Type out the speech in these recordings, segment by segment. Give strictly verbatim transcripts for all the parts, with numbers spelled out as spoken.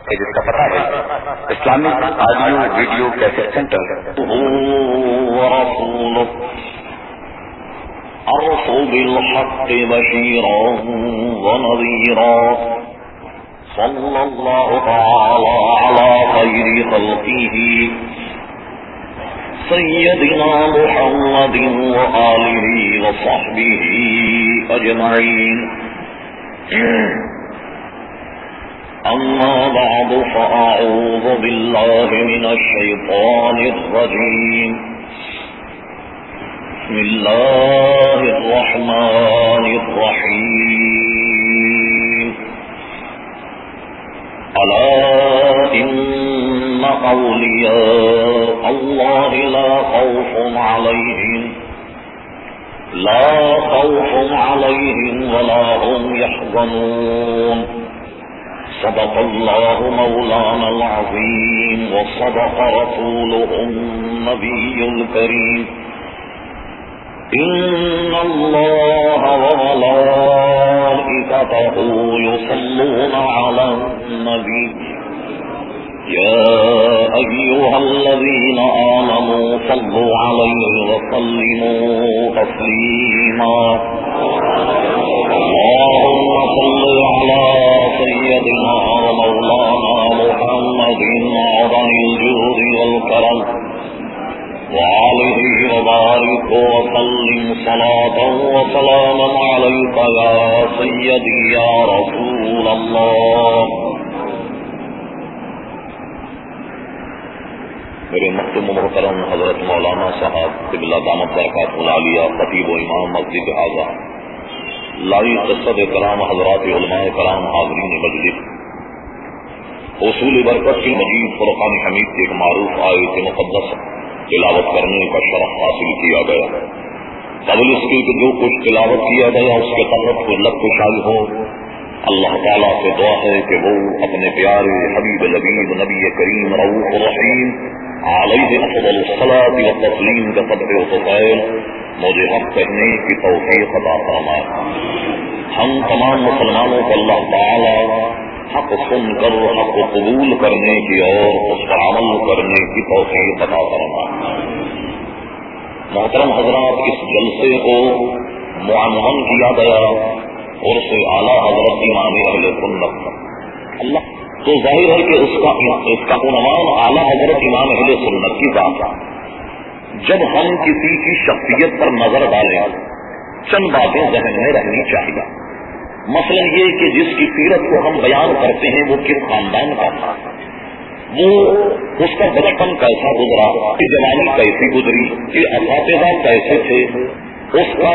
جس کا پتہ ہے Islamic audio video cassette centre ورسوله أرسل بالحق بشيرا ونذيرا صلى الله تعالى على خير خلقه سيدنا محمد وآله وصحبه أجمعين. أما بعد فأعوذ بالله من الشيطان الرجيم. بسم الله الرحمن الرحيم. ألا إن أولياء الله لا خوف عليهم لا خوف عليهم ولا هم يحزنون. صدق الله مولانا العظيم وصدق رسوله النبي الكريم. إن الله وملائكته يصلون على النبي يا أيها الذين آمنوا صلوا عليه وسلموا تسليما. اللهم صل على سيدنا ومولانا محمد عظم الجود والكرم وعليه وبارك وسلم صلاة وسلاما عليك يا سيدي يا رسول الله. میرے محترم محترم حضرت مولانا صاحب قبلہ دامت برکاتہ العالیہ خطیب و امام مسجد اعظم لائی قصد کرام حضرات علماء کرام حاضرین مجلس اصول برکت کی مجید فرقان حمید کے ایک معروف آیت مقدس تلاوت کرنے کا شرف حاصل کیا گیا. قبل اس کے جو کچھ تلاوت کیا گیا اس کے تحت کو لب کشائی ہو. اللہ تعالیٰ سے دعا ہے کہ وہ اپنے پیارے حبیب لبیب نبی کریم رؤوف رحیم علیہ افضل الصلاۃ والتسلیم کا صدقہ و فضائل مجھے حق کہنے کی توفیق عطا فرمائے. ہم تمام مسلمانوں کو اللہ تعالیٰ حق سن کر حق کو قبول کرنے کی اور اس پر عمل کرنے کی توفیق عطا فرمائے. محترم حضرات، اس جلسے کو معنون کیا گیا اور سے اعلیٰ حضرت امام اہل سنت اللہ تو ظاہر ہے کہ اس کا اس کا عنوان اعلیٰ حضرت امام اہل سنت کی بات ہے. جب ہم کسی کی شخصیت پر نظر ڈالیں چند باتیں ذہن میں رہنی چاہیے. مثلا یہ کہ جس کی سیرت کو ہم بیان کرتے ہیں وہ کس خاندان کا تھا، وہ اس کا بچپن کیسا گزرا، اس کی جوانی کیسی گزری، اس کے اساتذہ کیسے تھے، اس کا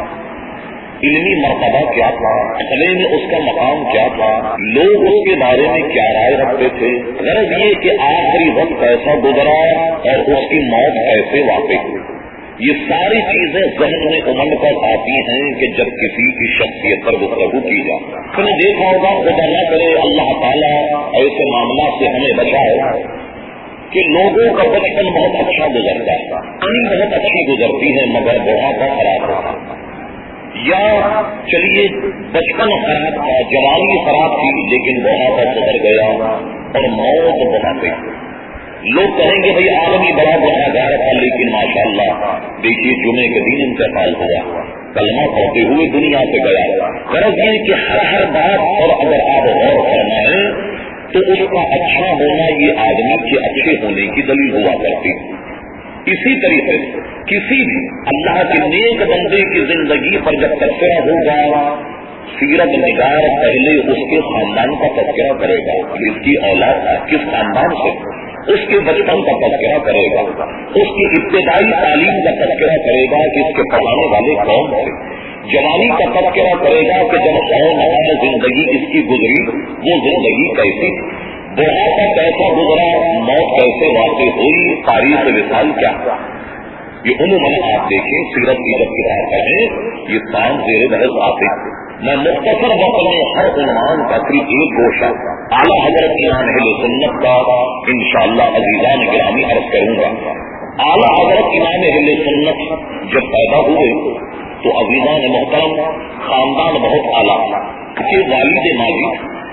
علمی مرتبہ کیا تھا، عقلے میں اس کا مقام کیا تھا، لوگ اس کے بارے میں کیا رائے رکھتے تھے. غرض یہ کہ آخری وقت کیسا گزرا اور اس کی موت کیسے واقع ہوئی. یہ ساری چیزیں ذہن میں امنڈ کر آتی ہیں کہ جب کسی کی شخصیت پر گفتگو کی جائے. تم نے دیکھا ہوگا خدا نہ کرے اللہ تعالیٰ ایسے معاملات سے ہمیں بچائے کہ لوگوں کا بچپن بہت اچھا گزرتا ہے، پانی بہت اچھی گزرتی ہے مگر بڑھاپا خراب ہوتا ہے. یا چلیے بچپن خراب تھا، جوانی خراب تھی لیکن بڑھاپا گزر گیا اور موت بڑھاپے. لوگ کہیں گے بھائی عالمی بڑا بڑا گار تھا لیکن ماشاءاللہ دیکھیے جمعے کے دن انتقال ہوا، کلمہ پڑھتے ہوئے دنیا سے گیا. غرض یہ کہ ہر ہر بات اور اگر آپ غور فرمائیں تو اس کا اچھا ہونا یہ آدمی کے اچھے ہونے کی دلیل ہوا کرتی. اسی طریقے سے کسی بھی اللہ کے نیک بندے کی زندگی پر جب تذکرہ ہوگا سیرت نگار پہلے اس کے خاندان کا تذکرہ کرے گا، اس کی اولاد کس خاندان سے، اس کے بچپن کا تذکرہ کرے گا، اس کی ابتدائی تعلیم کا تذکرہ کرے گا کہ اس کے پڑھانے والے کون تھے، جوانی کا تذکرہ کرے گا کہ جب اور زندگی اس کی گزری وہ زندگی کیسی تھی، بڑھاپا کیسا گزرا، موت کیسے واقع ہوئی، تاریخ وصال کیا. یہ عموماً آپ دیکھیں سیرت کی جب کتاب پڑھیں یہ کام زیر بحث آتے. میں مختصر وقت میں ہر عنوان کا صرف ایک گوشہ اعلیٰ حضرت امام اہل سنت کا انشاءاللہ عزیزان گرامی عرض کروں گا. اعلیٰ حضرت امام اہل سنت جب پیدا ہوئے تو عزیزان محترم خاندان بہت اعلیٰ کہ والد ماجد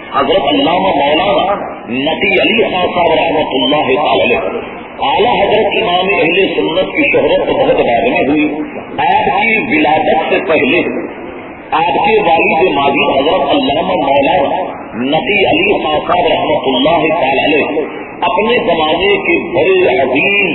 حضرت علامہ مولانا نبی علی خان صاحب رحمۃ اللہ تعالی اعلیٰ حضرت امام اہل سنت کی شہرت تو بہت بعد میں ہوئی. آپ کی ولادت سے پہلے آپ کے والد ماجد حضرت علامہ مولانا نبی علی خان صاحب رحمۃ اللہ تعالی اپنے زمانے کے بڑے عظیم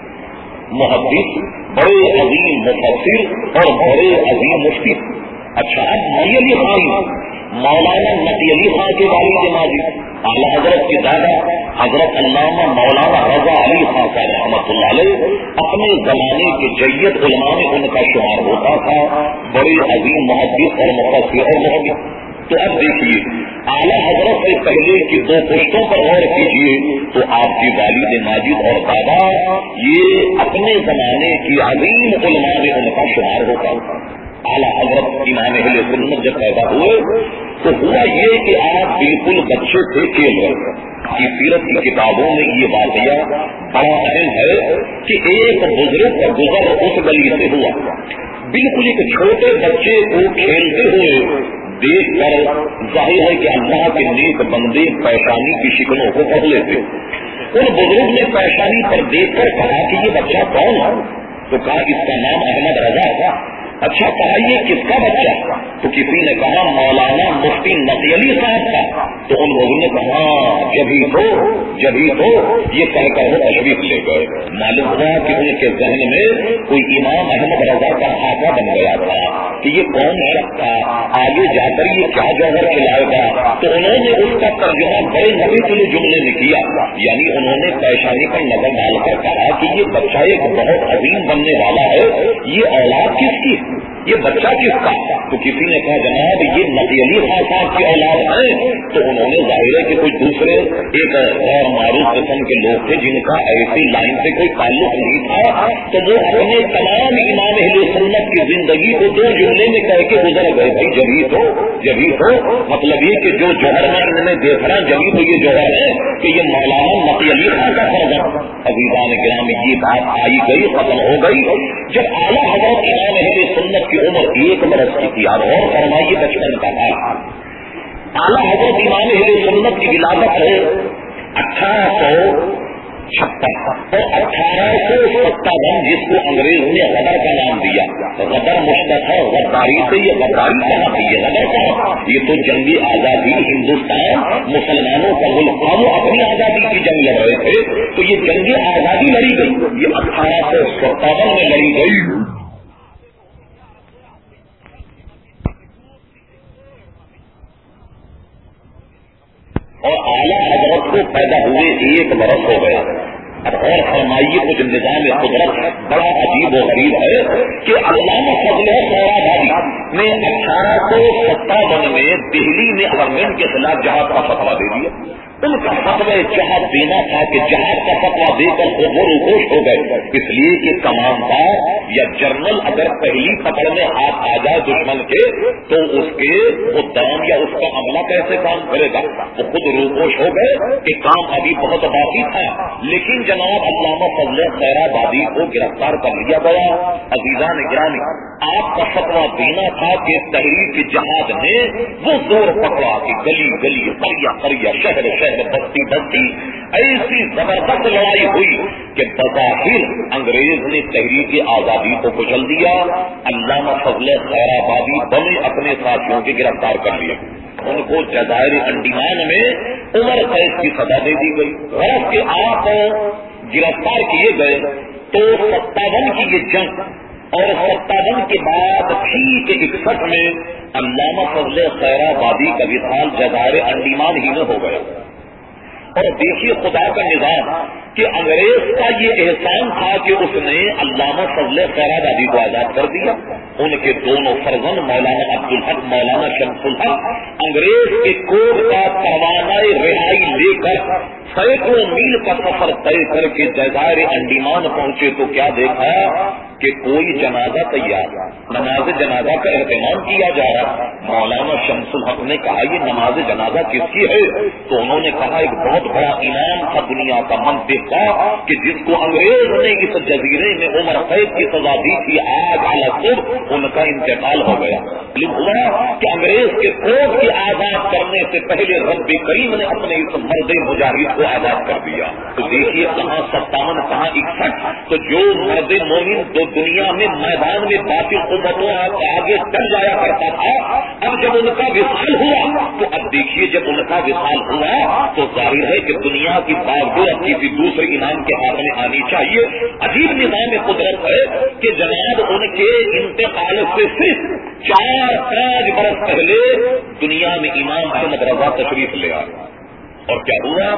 محدث، بڑے عظیم مفسر اور بڑے عظیم مفتی. اچھا، اب نبی علی خان مولانا نبی علی خان کے والد ماجد اعلیٰ حضرت کے دادا حضرت علامہ مولانا رضا علی خان صاحب رحمۃ اللہ علیہ اپنے زمانے کے جید علماء میں ان کا شمار ہوتا تھا، بڑے عظیم محدث اور مفسر اور مفتی. تو اب دیکھیے اعلیٰ حضرت سے پہلے کی دو پشتوں پر غور کیجیے تو آپ کی والد ماجد اور دادا یہ اپنے زمانے کی عظیم علماء میں ان کا شمار ہوتا تھا. اعلیٰ حضرت امام اہل سنت جب پیدا ہوئے تو ہوا یہ کہ آپ بالکل بچے تھے کھیل رہے کی سیرت کی کتابوں میں یہ واقعہ بڑا اہم ہے کہ ایک بزرگ کا گزر اس گلی سے ہوا. بالکل ایک چھوٹے بچے کو کھیلتے ہوئے دیکھ کر ظاہر ہے کہ اللہ کے نیک بندے پیشانی کی شکلوں کو پڑھ لیتے. ان بزرگ نے پیشانی پر دیکھ کر کہا کہ یہ بچہ کون ہے؟ تو کہا اس کا نام احمد رضا تھا. اچھا، کہا یہ کس کا بچہ؟ تو کسی نے کہا مولانا مفتی نبی علی صاحب کا. تو ان لوگوں نے کہا جبھی تو جبھی تو یہ کہہ کر وہ تشریف لے گئے. معلوم ہوا کہ ان کے ذہن میں کوئی امام احمد رضا کا خاکہ بن گیا تھا کہ یہ کون شخص تھا، آگے جا کر یہ کیا جوہر کھلائے گا. تو انہوں نے اس کا ترجمہ بڑے نبی کے جملے میں کیا، یعنی انہوں نے پیشانی پر نظر ڈال کر کہا کہ یہ بچہ ایک بہت عظیم بننے والا ہے، یہ اولاد کس کی، یہ بچہ کس کا؟ تو کسی نے کہا جناب یہ نبی علی خان صاحب کی اولاد ہے. تو انہوں نے ظاہر ہے کہ کوئی دوسرے ایک غیر معروف قسم کے لوگ تھے جن کا ایسی لائن سے کوئی تعلق نہیں تھا، تو وہ اپنے تمام امام اہل سنت کی زندگی کو دو جملے میں کہہ کے گزر گئے. بھائی جبھی تو جبھی تو مطلب یہ کہ جو جوہر میں ان میں دیکھ رہا جبھی تو یہ جوہر ہے کہ یہ مولانا نبی علی خان کا فرزند. عزیزان گرامی یہ بات آئی گئی، ختم ہو گئی. جب اعلیٰ حضرت امام اہل سنت کی عمر ایک برس کی تھی، اور اور فرمائیے بچپن کا تھا. اعلیٰ حضرت امام اہل سنت کی ولادت ہے اٹھارہ سو چھپن اور اٹھارہ سو ستاون، جس کو انگریز نے غدر کا نام دیا. غدر مشتق ہے غداری سے. یہ غداری کہاں تھی، یہ غدر کہاں؟ یہ تو جنگی آزادی ہندوستان مسلمانوں کا ملک تھا، وہ اپنی آزادی کی جنگ لڑ رہے تھے. تو یہ جنگی آزادی لڑی گئی، یہ اٹھارہ سو ستاون میں لڑی گئی. اور اعلیٰ حضرت کو پیدا ہوئے ایک برس ہو گیا. اب اور فرمائیے کچھ نظام قدرت بڑا عجیب و غریب ہے کہ علامہ فضل خیرآبادی نے اٹھارہ سو ستاون میں دہلی میں گورنمنٹ کے خلاف جہاد کا فتویٰ دے دیا. ان کا فتویٰ جہاد دینا تھا کہ جہاد کا فتویٰ دے کر وہ روپوش ہو گئے، اس لیے کہ کماندار یا جنرل اگر پہلی پکڑ میں ہاتھ آ جائے دشمن کے تو اس کے وہ دام یا اس کا عملہ کیسے کام کرے گا. وہ خود روپوش ہو گئے کہ کام ابھی بہت باقی تھا. لیکن جناب علامہ فضل خیرآبادی کو گرفتار کر لیا گیا. عزیزان گرامی آپ کا فتویٰ دینا تھا کہ تحریک جہاد نے وہ زور پکڑا کہ گلی گلی قریہ قریہ شہر شہر بستی بستی ایسی زبردست لڑائی ہوئی کہ بظاہر انگریز نے تحریک آزادی کو کچل دیا. علامہ فضل خیرآبادی بڑے اپنے ساتھیوں کے گرفتار کر لیے. ان کو جزائر انڈیمان میں عمر قید کی سزا دے دی گئی. غرض کہ آپ گرفتار کیے گئے تو ستاون کی یہ جنگ اور ستاون کے بعد ٹھیک اکسٹھ میں علامہ فضل خیرآبادی کا وصال جزائر انڈیمان ہی میں ہو گیا. اور دیکھیے خدا کا نظام کہ انگریز کا یہ احسان تھا کہ اس نے علامہ فضل خیرآبادی کو آزاد کر دیا. ان کے دونوں فرزند مولانا عبدالحق مولانا شمس الحق انگریز کے کوٹ کا پروانہ رہائی لے کر سینکڑوں میل کا سفر طے کر کے جزائر انڈیمان پہنچے تو کیا دیکھا کہ کوئی جنازہ تیار، نماز جنازہ کا اہتمام کیا جا رہا. مولانا شمس الحق نے کہا یہ نماز جنازہ کس کی ہے؟ تو انہوں نے کہا ایک بہت بڑا انعام تھا دنیا کا منطق کا کہ جس کو انگریز نے اس جزیرے میں عمر قید کی سزا دی تھی، آج الگ ان کا انتقال ہو گیا. معلوم ہوا کہ انگریز کے کوٹ کے آزاد کرنے سے پہلے رب کریم نے اپنے اس مرد مجاہد کو آزاد کر دیا. تو دیکھیے کہاں ستاون کہاں اکسٹھ. تو جو مرد مومن دو دنیا میں میدان میں باقی قوتوں آگے چل جایا کرتا تھا، اب جب ان کا وصال ہوا تو اب دیکھیے جب ان کا وصال ہوا تو ظاہر ہے کہ دنیا کی باغڈور اب کسی دوسرے انعام کے ہاتھ میں آنی چاہیے. عجیب نظام قدرت ہے کہ جناب ان کے انتقال سے صرف چار پانچ برس پہلے دنیا میں امام احمد رضا تشریف لے آئے. اور کیا ہوا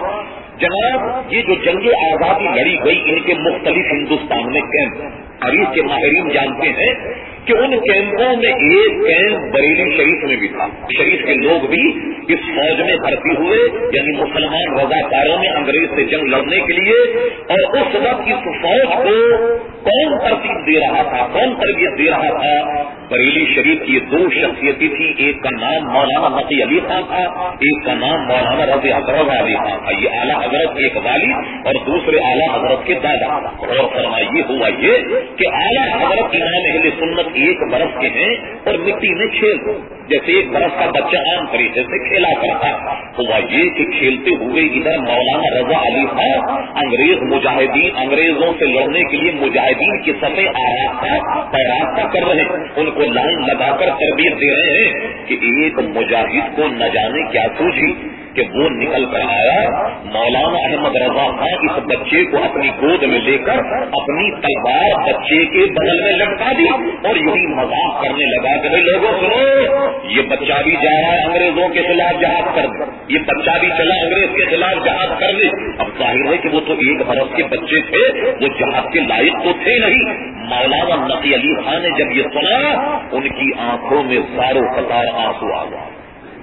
جناب، یہ جو جنگ آزادی لڑی گئی ان کے مختلف ہندوستان میں کیمپ، تاریخ کے ماہرین جانتے ہیں کہ ان کیمپوں میں ایک کیمپ بریلی شریف میں بھی تھا. شریف کے لوگ بھی اس فوج میں بھرتی ہوئے، یعنی مسلمان رضاکاروں میں انگریز سے جنگ لڑنے کے لیے. اور اس وقت اس فوج کو کون ترتیب دے رہا تھا، کون تربیت دے رہا تھا؟ بریلی شریف کی دو شخصیتیں تھی، ایک کا نام مولانا نقی علی خان تھا، ایک کا نام مولانا رضی حضرت علی خان تھا. یہ اعلیٰ حضرت کے ایک والد اور دوسرے اعلیٰ حضرت کے دادا. اور فرمائیے ہوا یہ کہ اعلیٰ حضرت امام اہل سنت ایک برس کے ہیں اور مٹی میں کھیل جیسے ایک برس کا بچہ عام طریقے سے کھیلا کرتا. ہوا یہ کہ کھیلتے ہوئے ادھر مولانا رضا علی خان انگریز مجاہدین انگریزوں سے لڑنے کے لیے مجاہدین کی صفیں آراستہ پیراستہ کر رہے ہیں، ان کو لائن لگا کر تربیت دے رہے ہیں کہ ایک مجاہد کو نہ جانے کیا سوچی کہ وہ نکل کر آیا. مولانا احمد رضا خان اس بچے کو اپنی گود میں لے کر اپنی تلوار بچے کے بغل میں لٹکا دی اور یہی مذاق کرنے لگا کہ بھائی لوگوں سنو، یہ بچہ بھی جا رہا ہے انگریزوں کے خلاف جہاد کر دے، یہ بچہ بھی چلا انگریز کے خلاف جہاد کر دے. اب ظاہر ہے کہ وہ تو ایک برس کے بچے تھے، وہ جہاد کے لائق تو تھے نہیں. مولانا نقی علی خان نے جب یہ سنا ان کی آنکھوں میں زارو قطار آنسو آ گیا،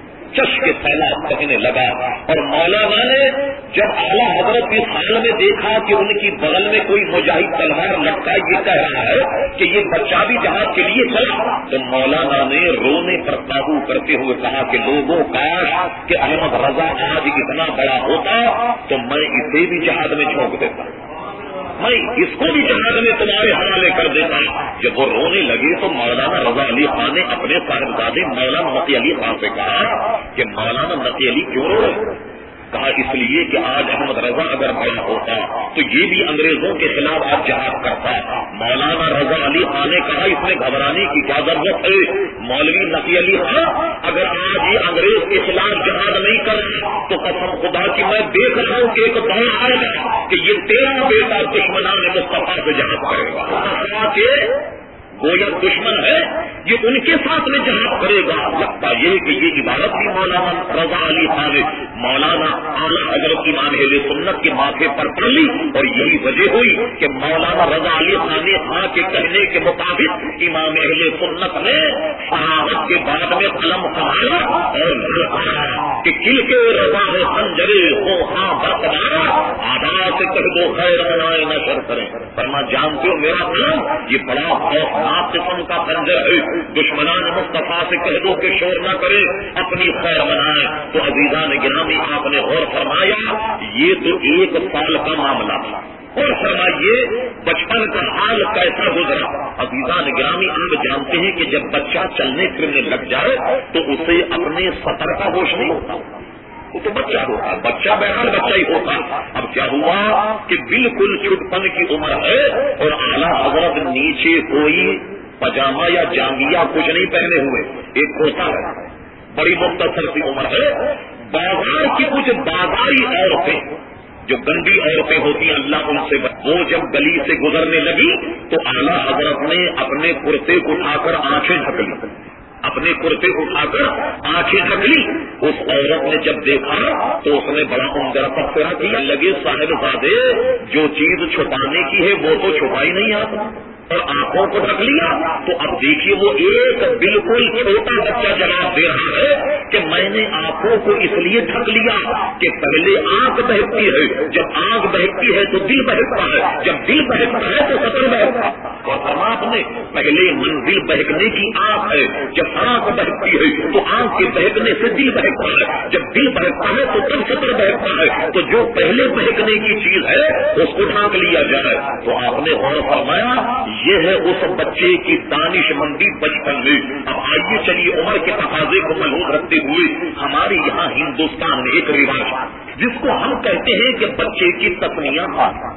چش کے سیلاب بہنے لگا. اور مولانا نے جب اعلیٰ حضرت اس حال میں دیکھا کہ ان کی بغل میں کوئی مجاہد تلوار لٹکا یہ کہہ رہا ہے کہ یہ بچہ بھی جہاد کے لیے چلا، تو مولانا نے رونے پر قابو کرتے ہوئے کہا کہ لوگوں کاش کہ احمد رضا آج اتنا بڑا ہوتا تو میں اسے بھی جہاد میں جھونک دیتا، میں اس کو بھی جہاد میں تمہارے حوالے کر دیتا. جب وہ رونے لگے تو مولانا رضا علی خان نے اپنے صاحبزادے مولانا نقی علی خان سے کہا کہ مولانا نقی علی کیوں رو رہے؟ کہا اس لیے کہ آج احمد رضا اگر بڑا ہوتا تو یہ بھی انگریزوں کے خلاف آج جہاد کرتا. مولانا رضا علی خان نے کہا اس میں گھبرانے کی کیا ضرورت ہے؟ مولوی نقی علی خان اگر آج یہ انگریز کے خلاف جہاد نہیں کر تو قسم خدا کی میں دیکھ رہا ہوں کہ ایک دور آئے گا کہ یہ تیرا بیٹا دشمنان مصطفیٰ سے جہاد کرے گا کہ گویا دشمن ہے یہ ان کے ساتھ میں جہاد کرے گا. لگتا یہ کہ یہ عبارت بھی مولانا رضا علی خان نے مولانا اعلیٰ حضرت امام اہل سنت کے ماتھے پر پڑھ لی. اور یہی وجہ ہوئی کہ مولانا رضا علی خان نے خاں کے کہنے کے مطابق امام اہل سنت نے صحابت کے بعد میں قلم سنبھالا اور کہ کل کے رضا ہے سنجرے ہو ہاں برقرار آدھا سے کہہ دو خیر منائے نہ شر کریں. فرما جانتے ہو میرا قلم یہ بڑا خوف آپ قسم کا خنجر ہے، دشمنان مصطفیٰ سے کہہ دو کہ شور نہ کرے اپنی خیر منائے. تو عزیزان گرامی آپ نے غور فرمایا یہ تو ایک سال کا معاملہ تھا. اور فرمائیے بچپن کا حال کیسا گزرا. عزیزان گرامی آپ جانتے ہیں کہ جب بچہ چلنے پھرنے لگ جائے تو اسے اپنے سطر کا ہوش نہیں ہوتا، وہ تو بچہ ہوتا، بچہ بہرحال بچہ ہی ہوتا. اب کیا ہوا کہ بالکل چھٹپن کی عمر ہے اور اعلیٰ حضرت نیچے کوئی پاجامہ یا جانگیا کچھ نہیں پہنے ہوئے، ایک ہوتا ہے، بڑی مختصر سی عمر ہے. بازار کی کچھ بازاری عورتیں جو گندی عورتیں ہوتی ہیں اللہ ان سے وہ جب گلی سے گزرنے لگی تو اعلیٰ حضرت نے اپنے کرتے کو اٹھا کر آنکھیں ڈھک لی، اپنے کرتے اٹھا کر آنکھیں ڈھک لی. اس عورت نے جب دیکھا تو اس نے بڑا عمدہ تبصرہ کیا، لگے صاحب زادے جو چیز چھپانے کی ہے وہ تو چھپائی نہیں آتا، اور آنکھوں کو ڈھک لیا تو اب دیکھیے وہ ایک بالکل چھوٹا بچہ جواب دے رہا ہے کہ میں نے آنکھوں کو اس لیے ڈھک لیا کہ پہلے آنکھ بہکتی ہے، جب آنکھ بہکتی ہے تو دل بہکتا ہے، جب دل بہکتا ہے تو سطر بہکتا ہے۔ اور فرمایا نے پہلے منزل بہکنے کی آنکھ ہے، جب آنکھ بہکتی ہے تو آنکھ کے بہکنے سے دل بہکتا ہے، جب دل بہکتا ہے تو تب سطر بہکتا ہے، تو جو پہلے بہکنے کی چیز ہے اس کو ڈھانک لیا جائے۔ تو آپ نے غور فرمایا یہ ہے اس بچے کی دانش مندی بچپن میں۔ اب آئیے چلیے عمر کے تقاضے کو ملحوظ رکھتے ہوئے ہمارے یہاں ہندوستان میں ایک رواج جس کو ہم کہتے ہیں کہ بچے کی تسمیہ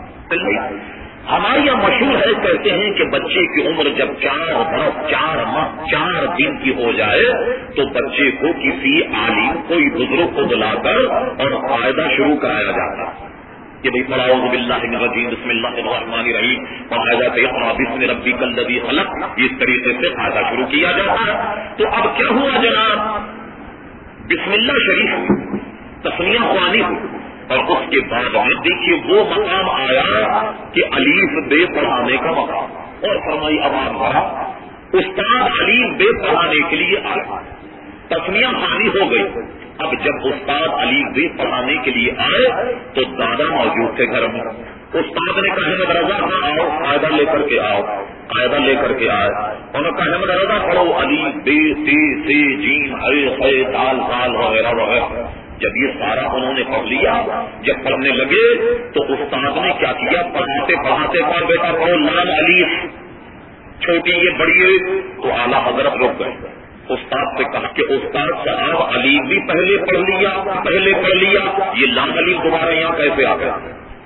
ہمارے یہاں مشہور ہے، کہتے ہیں کہ بچے کی عمر جب چار برس چار ماہ چار دن کی ہو جائے تو بچے کو کسی عالم کوئی بزرگ کو بلا کر اور قاعدہ شروع کرایا جاتا ہے کہ بھائی اعوذ باللہ من الرجیم بسم اللہ الرحمن الرحیم قاعدہ اقرأ باسم ربک الذی خلق، اس طریقے سے قاعدہ شروع کیا جاتا ہے۔ تو اب کیا ہوا جناب، بسم اللہ شریف تسمیہ خوانی اور اس کے بعد میں دیکھیے وہ مقام آیا کہ الف بے پڑھانے کا مقام، اور فرمائی اب آپ پڑھا استاد الف بے پڑھانے کے لیے آئے، تسمیہ خوانی ہو گئی۔ اب جب استاد علی بے پڑھانے کے لیے آئے تو دادا موجود تھے گھر میں، استاد نے کہا احمد رضا ہاں آؤ قاعدہ لے کر کے آؤ، قاعدہ لے کر کے آئے، انہوں نے کہا احمد رضا پڑھو علی بے تے سے جیم ہے ہے دال دال وغیرہ وغیرہ۔ جب یہ سارا انہوں نے پڑھ لیا، جب پڑھنے لگے تو استاد نے کیا کیا، پڑھاتے پڑھاتے کہا بیٹا پڑھو لام الف، چھوٹی یہ بڑی ہے، تو اعلیٰ حضرت رک گئے۔ استاد سے کہا کہ استاد صاحب علی بھی پہلے پڑھ لیا پہلے پڑھ لیا یہ لام علی دوبارہ یہاں کیسے آ گیا؟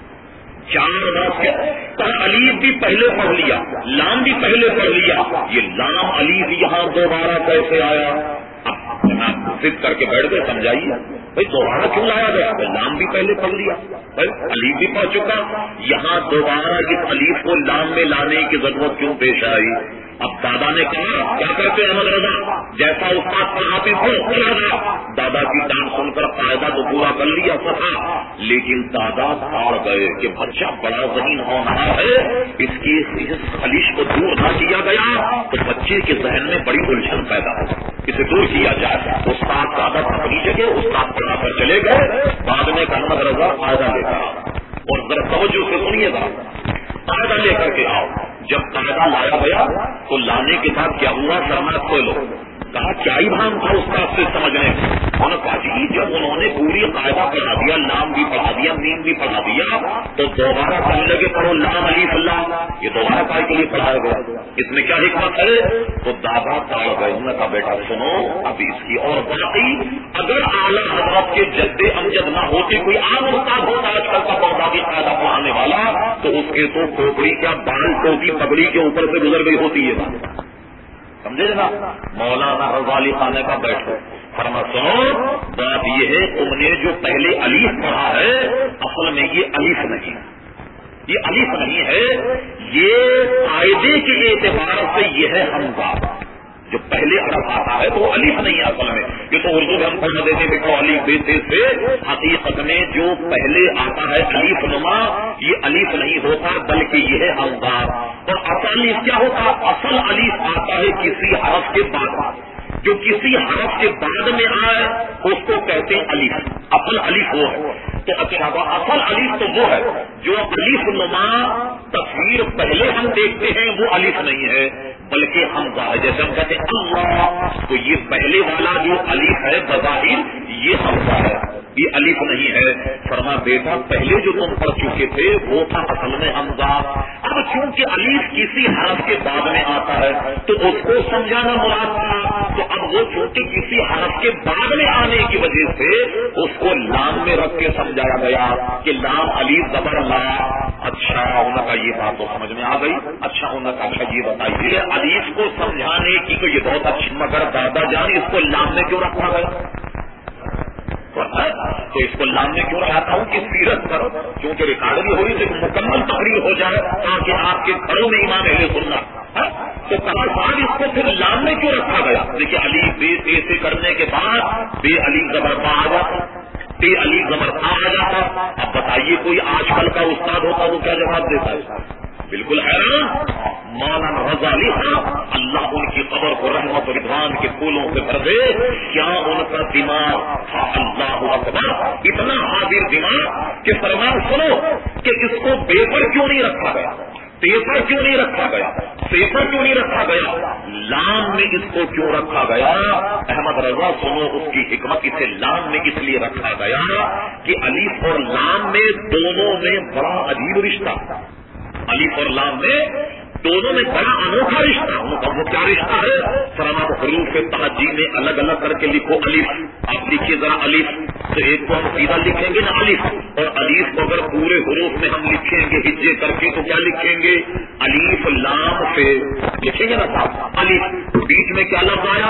چار برس کے کہا علی بھی پہلے پڑھ لیا لام بھی پہلے پڑھ لیا، یہ لام علی بھی یہاں دوبارہ کیسے آیا؟ اب جناب ضد کر کے بیٹھ گئے، سمجھائیے بھائی دوبارہ کیوں لایا گیا؟ لام بھی پہلے پڑھ لیا، علی بھی پڑھ چکا، یہاں دوبارہ اس علیف کو لام میں لانے کی ضرورت کیوں پیش آئی؟ اب دادا نے کہا کیا کرتے احمد رضا جیسا استاد پڑھاتے ہو پڑھا۔ دادا کی ڈانٹ سن کر قاعدہ تو پورا کر لیا سکا، لیکن دادا بھاڑ گئے کہ بچہ بڑا ذہین ہونا ہے، اس کی اس خلیش کو دور نہ کیا گیا تو بچے کے ذہن میں بڑی الجھن پیدا ہو، اسے دور کیا جائے۔ استاد دادا اپنی جگہ استاد پڑھا کر چلے گئے، بعد میں احمد رضا قاعدہ لے کر اور ذرا توجہ سے سنیے گا، قاعدہ لے کر کے آؤ۔ جب قاعدہ لایا گیا تو لانے کے بعد کیا ہوا، سرمت کھولو، کہا کیا ہی بھام تھا استاد سے سمجھنے، انہوں نے کہا جی جب انہوں نے پوری قاعدہ پڑھا دیا، نام بھی پڑھا دیا، میم بھی پڑھا دیا، تو دوبارہ کہنے لگے پڑھو لام علی اللہ، یہ دوبارہ کائے کے لیے پڑھایا گیا، اس میں کیا حکمت ہے؟ تو دادا پاڑ گئے، انہوں نے کہا بیٹا سنو اب اس کی، اور باقی اگر اعلیٰ حضرت کے جد امجد نہ ہوتے کوئی عام استاد ہوتا آج کل کا بغدادی قاعدہ پڑھانے والا تو اس کے تو کھوپڑی کیا بال ٹوپی پگڑی کے اوپر سے گزر گئی ہوتی ہے، سمجھے نا؟ مولانا غزالی خانے کا بیٹھو، فرما سنو بات یہ ہے تم نے جو پہلے الف پڑھا ہے اصل میں یہ الف نہیں، یہ الف نہیں ہے، یہ قاعدے کے اعتبار سے یہ ہے حمزہ، جو پہلے حرف آتا ہے تو الف نہیں ہے اصل میں، یہ تو اردو میں ہم پڑھا دیتے دیکھو الف بے سے سے، حقیقت میں جو پہلے آتا ہے الف نما یہ الف نہیں ہوتا بلکہ یہ ہے حمزہ، اور اصل الف کیا ہوتا؟ اصل الف آتا ہے کسی حرف کے بعد، جو کسی حرف کے بعد میں آئے اس کو کہتے ہیں الف، اصل الف وہ ہے۔ تو اچھا اصل الف تو وہ ہے جو الف نما تصویر پہلے ہم دیکھتے ہیں وہ الف نہیں ہے بلکہ حمزہ ہے، جیسے ہم کہتے ہیں اللہ تو یہ پہلے والا جو الف ہے بظاہر یہ حمزہ ہے، یہ الف نہیں ہے۔ فرما بیٹا پہلے جو تم پڑھ چکے تھے وہ تھا اصل میں حمزہ، اب چونکہ الف کسی حرف کے بعد میں آتا ہے تو اس کو سمجھانا مراد تھا، تو اب وہ چونکہ کسی حرف کے بعد میں آنے کی وجہ سے اس کو لام میں رکھ کے سمجھایا گیا کہ لام الف زبر لا۔ اچھا انہوں کا یہ بات تو سمجھ میں آ گئی، اچھا انہوں کا اچھا یہ بتائیے الف کو سمجھانے کی تو یہ بہت اچھی، مگر دادا جان اس کو لام میں کیوں رکھا گیا؟ تو اس کو لام میں کیوں رکھاتا ہوں کہ سیرت پر کیونکہ ریکارڈ بھی ہوئی تو مکمل تقریر ہو جائے تاکہ آپ کے گھروں میں ایمان اہل سننا، تو کہا صاحب اس کو پھر لام میں کیوں رکھا گیا؟ دیکھیے علی بے تے سے کرنے کے بعد بے علی زبر با آ جاتا، بے علی زبر آ جاتا۔ اب بتائیے کوئی آج کل کا استاد ہوتا تو کیا جواب دیتا ہے؟ بالکل حیران. مولانا غزالی صاحب اللہ ان کی قبر کو رحمت و رضوان کے پھولوں سے بھر دے. کیا ان کا دماغ اللہ اکبر اتنا حاضر دماغ کہ فرمان سنو کہ اس کو پیپر کیوں نہیں رکھا گیا, پیپر کیوں نہیں رکھا گیا, پیپر کیوں نہیں رکھا گیا, لام میں اس کو کیوں رکھا گیا. احمد رضا سنو اس کی حکمت. اسے لام میں اس لیے رکھا گیا کہ الف اور لام میں دونوں میں بڑا عجیب رشتہ, الف اور لام میں دونوں میں بڑا انوکھا رشتہ. ان کا وہ کیا رشتہ ہے؟ فرما حروف تہجی میں الگ الگ کر کے لکھو الف. آپ لکھیے ذرا الف, تو ایک کو ہم سیدھا لکھیں گے نا الف, اور الف کو اگر پورے حروف میں ہم لکھیں گے ہجے کر کے تو کیا لکھیں گے؟ الف لام سے لکھیں گے نا صاحب الف, بیچ میں کیا لفظ آیا؟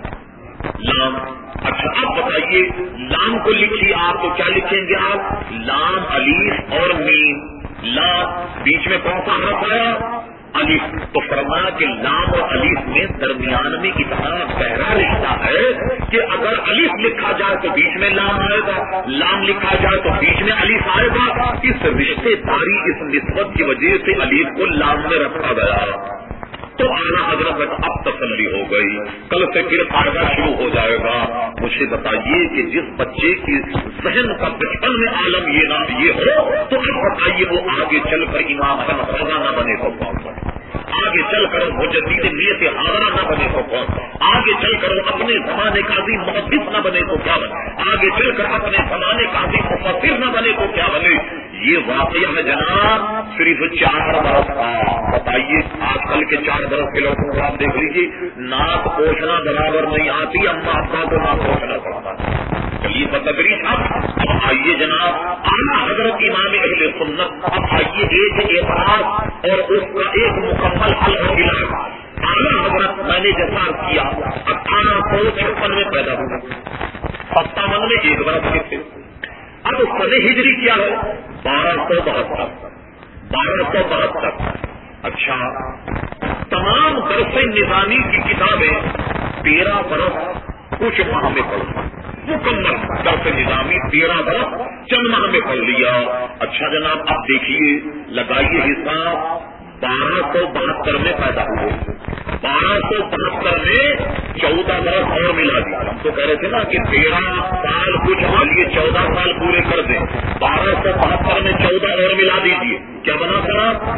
لام. اچھا اب بتائیے لام کو لکھیے آپ تو کیا لکھیں گے آپ؟ لام الف اور میم. لام بیچ میں کون سا حرف آیا؟ الف. تو فرمایا کہ لام اور الف میں درمیان میں اتنا گہرا رشتہ ہے کہ اگر الف لکھا جائے تو بیچ میں لام آئے گا, لام لکھا جائے تو بیچ میں الف آئے گا. اس رشتے داری اس نسبت کی وجہ سے الف کو لام میں رکھا گیا. تو اعلیٰ حضرت اب تسلی ہو گئی, کل سے پھر قاعدہ شروع ہو جائے گا. مجھے بتائیے کہ جس بچے کی ذہن کا بچپن میں عالم یہ نہ یہ ہو تو اب بتائیے وہ آگے چل کر امام احمد رضا نہ بنے تو کون, آگے چل کر مجدد نیت حاضرہ نہ بنے تو کون, آگے چل کر اپنے زمانے کا عظیم محدث نہ بنے تو کیا بنے, آگے چل کر اپنے زمانے کا عظیم مفسر نہ بنے تو کیا بنے. یہ واقعہ ہے جناب صرف چار برس کا. بتائیے آج کل کے چار برس کے لوگوں کو آپ دیکھ لیجیے, ناک پوچھنا برابر نہیں آتی, اما ابا کو ناک پوچھنا پڑتا ہے. چلیے بتدریج اب اب آئیے جناب اعلیٰ حضرت امام اہل سنت, اب آئیے ایک اعتراض اور اس کا ایک مکمل حل اور علاج. اعلیٰ حضرت میں نے جیسا کیا اٹھارہ سو چھپن میں پیدا ہوا, ستاون میں ایک برس کے تھے. اب سن ہجری کیا ہے؟ بارہ سو بہتر بارہ سو بہتر اچھا تمام درس نظامی کی کتابیں تیرہ برس کچھ ماہ میں پڑھ, مکمل درس نظامی تیرہ برس چند ماہ میں پڑھ لیا. اچھا جناب اب دیکھیے لگائیے حساب, بارہ سو بہتر میں پیدا ہوئے, بارہ سو بہتر میں چودہ برس اور ملا دیا. ہم تو کہہ رہے تھے نا کہ تیرہ سال کچھ مالیے چودہ سال پورے کر دیں, بارہ سو بہتر میں چودہ اور ملا دیجیے, کیا بنا سر؟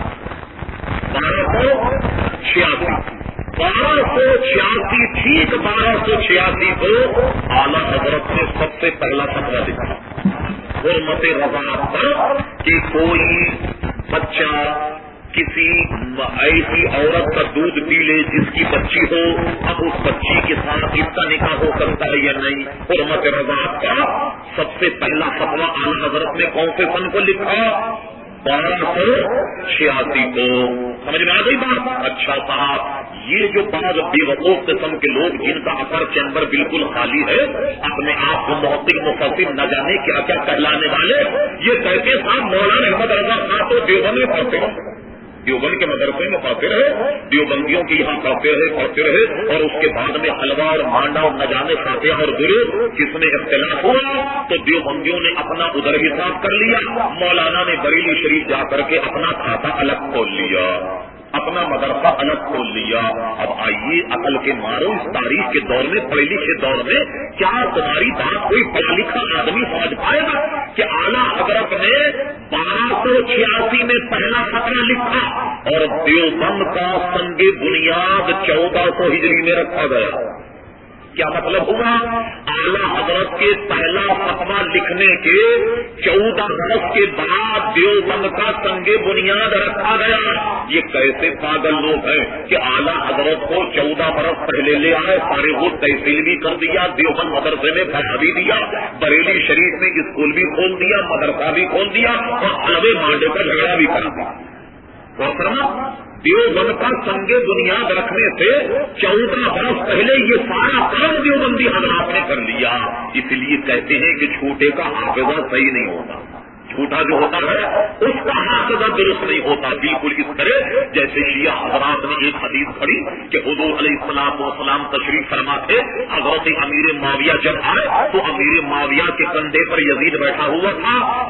بارہ سو چھیاسی. بارہ سو چھیاسی ٹھیک بارہ سو چھیاسی کو اعلیٰ حضرت نے سب سے پہلا فتویٰ لکھا حرمت رضاعت پر کہ کوئی بچہ کسی ایسی عورت کا دودھ پی لے جس کی بچی ہو, اب اس بچی کے ساتھ اس کا نکاح ہو سکتا ہے یا نہیں. حرمت رضاعت کا سب سے پہلا فتویٰ اعلیٰ حضرت نے کون سے سن کو لکھا؟ بارہ سو چھیاسی کو. سمجھ میں آ گئی بات؟ اچھا صاحب یہ جو بعض بے وقوف قسم کے لوگ جن کا اپر چیمبر بالکل خالی ہے, اپنے آپ کو محقق مفسر نہ جانے کیا کیا کہلانے والے, یہ کہتے صاحب مولانا احمد رضا صاحب تو دیوبند میں پڑھتے ہیں, دیوبند کے مدرسے میں پڑھتے رہے, دیوبندیوں کے یہاں پڑھتے رہے پڑھتے رہے اور اس کے بعد میں حلوہ اور مانڈا اور نہ جانے فاتحہ اور درود جس میں اختلاف ہوا تو دیوبندیوں نے اپنا ادھر حساب کر لیا, مولانا نے بریلی شریف جا کر کے اپنا کھاتا الگ کھول لیا, اپنا مدرسہ الگ کھول لیا. اب آئیے عقل کے مارو, اس تاریخ کے دور میں پڑھے لکھے دور میں کیا تمہاری بات کوئی پڑھا لکھا آدمی سمجھ پائے گا کہ اعلیٰ حضرت نے بارہ سو چھیاسی میں پہلا خطرہ لکھا اور دیوبند کا سنگ بنیاد چودہ سو ہجری میں رکھا گیا؟ کیا مطلب ہوا؟ اعلیٰ حضرت کے پہلا فتویٰ لکھنے کے چودہ برس کے بعد دیوبند کا سنگ بنیاد رکھا گیا. یہ کیسے پاگل لوگ ہیں کہ اعلیٰ حضرت کو چودہ برس پہلے لے آئے, سارے وہ تحصیل بھی کر دیا, دیوبند مدرسے میں پڑھا بھی دیا, بریلی شریف میں اسکول بھی کھول دیا, مدرسہ بھی کھول دیا اور حلوے مانڈے کا جھگڑا بھی کر دیا. دیوبند کا سنگ بنیاد رکھنے سے چودہ برس پہلے یہ سارا کام دیوبندی حضرات نے کر لیا. اس لیے کہتے ہیں کہ چھوٹے کا حافظہ صحیح نہیں ہوتا, جھوٹا جو ہوتا ہے اس کا حافظہ درست نہیں ہوتا. بالکل اس طرح جیسے شیعہ حضرات نے ایک حدیث پڑھی کہ حضور علیہ السلام والسلام تشریف فرما تھے, حضرت امیر معاویہ جب آئے تو امیر معاویہ کے کندھے پر یزید بیٹھا ہوا تھا اور حضرت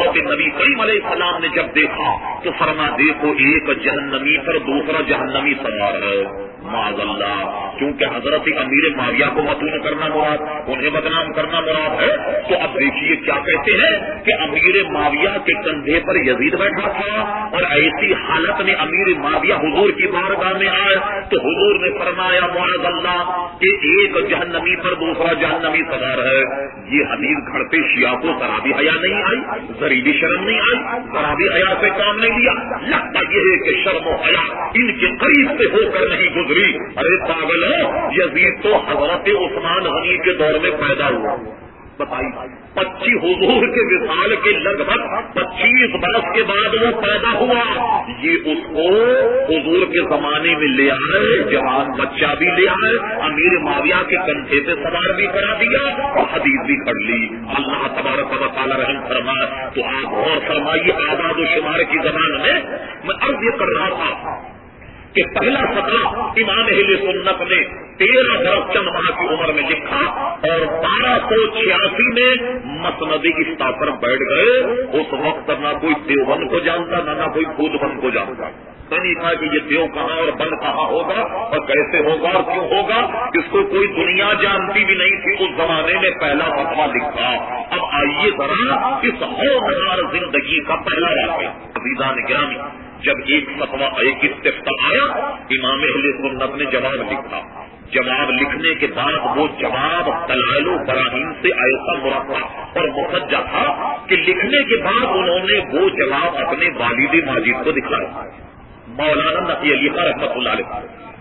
حضرت نبی کریم علیہ السلام نے جب دیکھا تو فرما دیکھو ایک جہنمی پر دوسرا جہنمی سوار ہے معاذ اللہ. کیونکہ حضرت امیر معاویہ کو متون کرنا مراد, انہیں بدنام کرنا مراد ہے. تو اب دیکھیے کیا کہتے ہیں کہ امیر معاویہ کے کندھے پر یزید بیٹھا تھا اور ایسی حالت میں امیر معاویہ حضور کی بارگاہ میں آئے تو حضور نے فرمایا معاذ اللہ کہ ایک جہنمی پر دوسرا جہنمی سوار ہے. یہ حدیث گھڑتے شیعہ کو ذرا بھی حیا نہیں آئی, ذری بھی شرم نہیں آئی, ذرا بھی حیا سے کام نہیں لیا. لگتا یہ ہے کہ شرم و حیا ان کے قریب سے ہو کر نہیں گزری. ارے پاگل ہو, یزید تو حضرت عثمان غنی کے دور میں پیدا ہوا. بتائیے پچیس حضور کے وصال کے لگ بھگ پچیس برس کے بعد وہ پیدا ہوا. یہ اس کو حضور کے زمانے میں لے آئے, جوان بچہ بھی لے آئے, امیر معاویہ کے کندھے پہ سوار بھی کرا دیا اور حدیث بھی کر لی. اللہ تبارک و تعالی رحم فرمائے. تو آپ غور فرمائیے آزاد و شمار کی زبان میں میں عرض یہ کر رہا تھا کہ پہلا فتویٰ امام اہل سنت نے تیرہ برس چند ماہ کی عمر میں لکھا اور بارہ سو چھیاسی میں مسند استا پر بیٹھ گئے. اس وقت نہ کوئی دیوبند کو جانتا نہ نہ کوئی خود بند کو جانتا. میں نے کہا کہ یہ دیو کہاں اور بند کہاں ہوگا اور کیسے ہوگا اور کیوں ہوگا, اس کو کوئی دنیا جانتی بھی نہیں تھی. اس زمانے میں پہلا فتویٰ لکھا. اب آئیے ذرا اس ہونہار زندگی کا پہلا واقعہ. عزیزان گرامی, جب ایک فتویٰ ایک استفتاء آیا امام اہل سنت نے جواب لکھا. جواب لکھنے کے بعد وہ جواب دلائل و براہین سے ایسا مرتب اور مسجع تھا کہ لکھنے کے بعد انہوں نے وہ جواب اپنے والد ماجد کو دکھایا مولانا نقی علی خان رحمۃ اللہ علیہ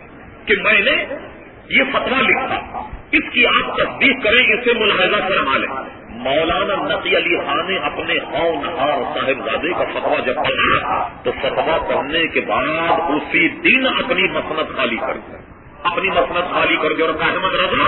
کہ میں نے یہ فتویٰ لکھا, اس کی آپ تصدیق کریں, اسے ملاحظہ فرما لیں. مولانا نقی علی خان نے اپنے ہونہار صاحبزادے کا فتویٰ جب پڑھا تو فتویٰ پڑھنے کے بعد اسی دن اپنی مسند خالی کر دی اپنی مسند خالی کر دی اور کہا احمد رضا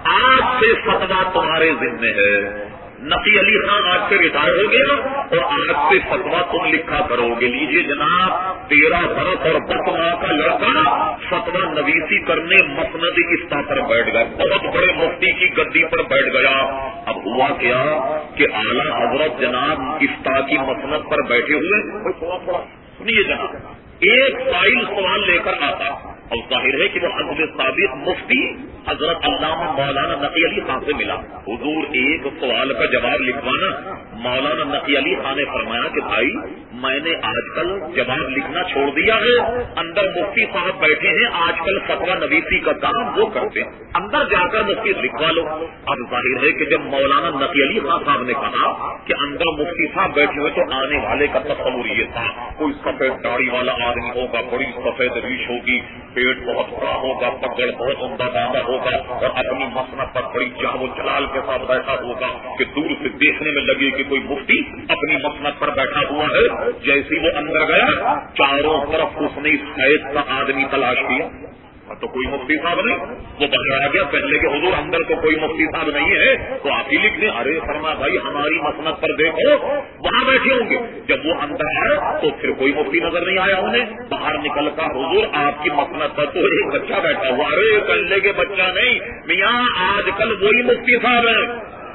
آج سے فتویٰ تمہارے ذمے ہے. نقی علی خان آج سے ریٹائر ہو گیا اور آج سے فتویٰ تم لکھا کرو گے. لیجیے جناب, تیرہ برس اور دس ماہ کا لڑکا فتویٰ نویسی کرنے مسند استا پر بیٹھ گیا, بہت بڑے مفتی کی گدی پر بیٹھ گیا. اب ہوا کیا کہ اعلیٰ حضرت جناب استا کی مسند پر بیٹھے ہوئے, سنیے جناب, ایک سائل سوال لے کر آتا اور ظاہر ہے کہ وہ حضرت سابق مفتی حضرت علامہ مولانا نقی علی خان سے ملا. حضور ایک سوال کا جواب لکھوانا. مولانا نقی علی خان نے فرمایا کہ بھائی میں نے آج کل جواب لکھنا چھوڑ دیا ہے, اندر مفتی صاحب بیٹھے ہیں, آج کل فتویٰ نویسی کا کام وہ کرتے ہیں, اندر جا کر مفتی لکھوا لو. اب ظاہر ہے کہ جب مولانا نقی علی خان صاحب نے کہا کہ اندر مفتی صاحب بیٹھے ہوئے تو آنے والے کا تصور یہ تھا کوئی سفید داڑھی والا آدمی ہوگا, بڑی سفید ریش ہوگی, پیٹ بہت بڑا ہوگا, پگڑ بہت عمدہ باندھا ہوگا اور اپنی مسند پر بڑی جاہ و جلال کے ساتھ بیٹھا ہوگا کہ دور سے دیکھنے میں لگے کہ کوئی مفتی اپنی مسند پر بیٹھا ہوا ہے. جیسی وہ اندر گیا چاروں طرف اس نے اس حیث کا آدمی تلاش کیا تو کوئی مفتی صاحب نہیں. وہ باہر آ گیا, پہلے کے حضور اندر تو کوئی مفتی صاحب نہیں ہے تو آپ ہی لکھ دیں. ارے فرما بھائی ہماری مسند پر دیکھو وہاں بیٹھے ہوں گے. جب وہ اندر آئے تو پھر کوئی مفتی نظر نہیں آیا انہیں. باہر نکل کر حضور آپ کی مسند پر تو ایک بچہ بیٹھا ہوا. ارے پہلے کے بچہ نہیں میاں, آج کل وہی مفتی صاحب ہیں,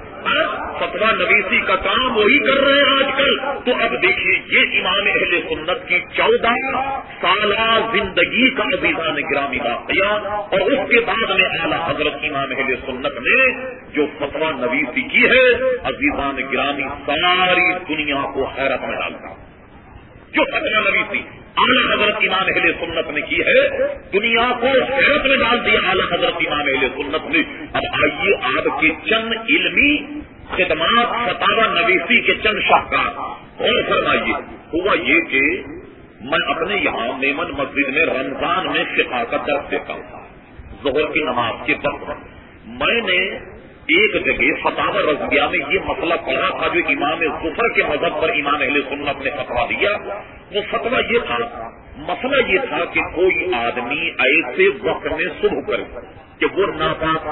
فتویٰ نویسی کا کام وہی کر رہے ہیں آج کل. تو اب دیکھیے یہ امام اہل سنت کی چودہ سالہ زندگی کا عزیزان گرامی واقعہ اور اس کے بعد میں اعلیٰ حضرت امام اہل سنت نے جو فتویٰ نویسی کی ہے عزیزان گرامی ساری دنیا کو حیرت میں ڈالتا. جو فتویٰ نویسی اعلیٰ حضرت امام اہل سنت نے کی ہے دنیا کو حیرت میں ڈال دیا اعلیٰ حضرت امام اہل سنت نے. اب آئیے آپ کے چند علمی خدمات فتاوی نویسی کے چند شاہکار اور فرمائیے. ہوا یہ کہ میں اپنے یہاں میمن مسجد میں رمضان میں فقہ کا درس دیتا ہوں. ظہر کی نماز کے وقت میں نے ایک جگہ فتاوی رضویہ میں یہ مسئلہ پڑھا تھا جو امام ظفر کے مذہب پر امام اہل سنت نے فتویٰ دیا. وہ فتویٰ یہ تھا, مسئلہ یہ تھا کہ کوئی آدمی ایسے وقت میں صبح کرے کہ وہ ناپاک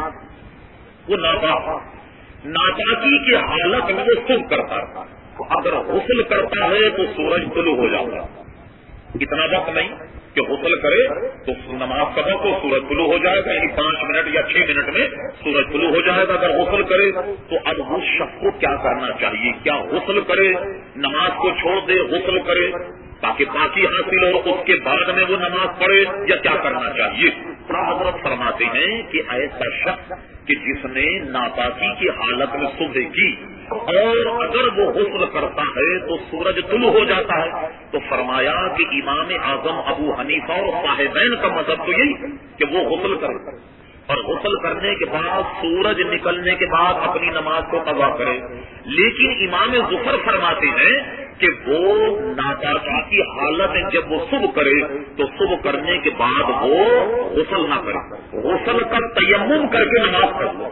وہ ناپاک ناپاکی کی حالت میں وہ صبح کرتا ہے. تو اگر غسل کرتا ہے تو سورج طلوع ہو جاتا ہے, اتنا وقت نہیں کہ غسل کرے تو نماز کا وقت تو سورج طلوع ہو جائے گا، یعنی پانچ منٹ یا چھ منٹ میں سورج طلوع ہو جائے گا اگر غسل کرے تو اب اس شخص کو کیا کرنا چاہیے؟ کیا غسل کرے، نماز کو چھوڑ دے، غسل کرے تاکہ پاکی حاصل ہو، اس کے بعد میں وہ نماز پڑھے، یا کیا کرنا چاہیے؟ حضرت فرماتے ہیں کہ ایسا شخص کہ جس نے ناپاکی کی حالت میں صبح کی اور اگر وہ غسل کرتا ہے تو سورج طلوع ہو جاتا ہے، تو فرمایا کہ امام اعظم ابو حنیفہ اور صاحبین کا مذہب تو یہی کہ وہ غسل کرے اور غسل کرنے کے بعد سورج نکلنے کے بعد اپنی نماز کو قضا کرے. لیکن امام ظفر فرماتے ہیں کہ وہ ناپاکی کی حالت میں جب وہ صبح کرے تو صبح کرنے کے بعد وہ غسل نہ کرے، غسل کا تیمم کر کے نماز پڑھے،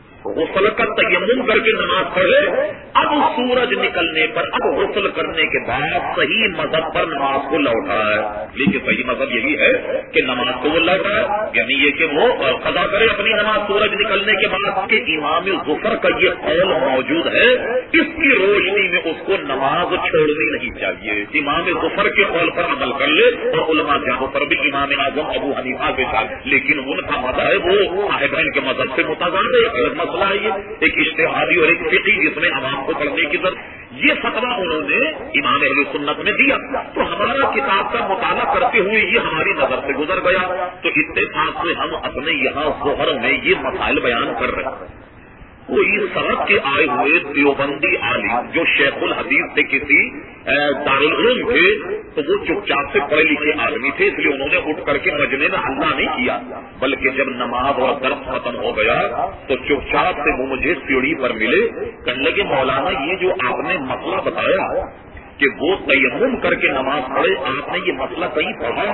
غسل کا تیمم کر کے نماز پڑھے. اب سورج نکلنے پر اب غسل کرنے کے بعد صحیح مذہب پر نماز کو لوٹائے. لیکن صحیح مذہب یہی ہے کہ نماز کو وہ لوٹائے، یعنی یہ کہ وہ قضا کرے اپنی نماز سورج نکلنے کے بعد. کہ امام ظفر کا یہ قول موجود ہے، اس کی روشنی میں اس کو نماز چھوڑنی نہیں چاہیے. امام ظفر کے قول پر عمل کر لے اور علماء جہاں پر بھی امام اعظم ابو حنیفہ کے ساتھ، لیکن ان کا مذہب ہے وہ صاحبین کے مذہب سے متضاد ہے، الگ مسئلہ ہے. یہ ایک اجتہادی اور ایک فقہی جس میں عوام کو پڑھنے کی ضرورت، یہ فتویٰ انہوں نے امام اہل سنت میں دیا. تو ہمارا کتاب کا مطالعہ کرتے ہوئے یہ ہماری نظر سے گزر گیا، تو اتفاق سے ہم اپنے یہاں ظہر میں یہ مسائل بیان کر رہے ہیں. کوئی سرحد کے آئے ہوئے دیوبندی عالم جو شیخ الحدیث سے کسی دارالعلوم تھے تو وہ چپ چاپ سے پڑھے لکھے آدمی تھے، اس لیے انہوں نے اٹھ کر کے مجمع میں حلہ نہیں کیا، بلکہ جب نماز اور درس ختم ہو گیا تو چپ چاپ سے وہ مجھے سیڑھی پر ملے، کہنے لگے مولانا یہ جو آپ نے مسئلہ بتایا کہ وہ تیمم کر کے نماز پڑھے، آپ نے یہ مسئلہ کہیں پڑھا؟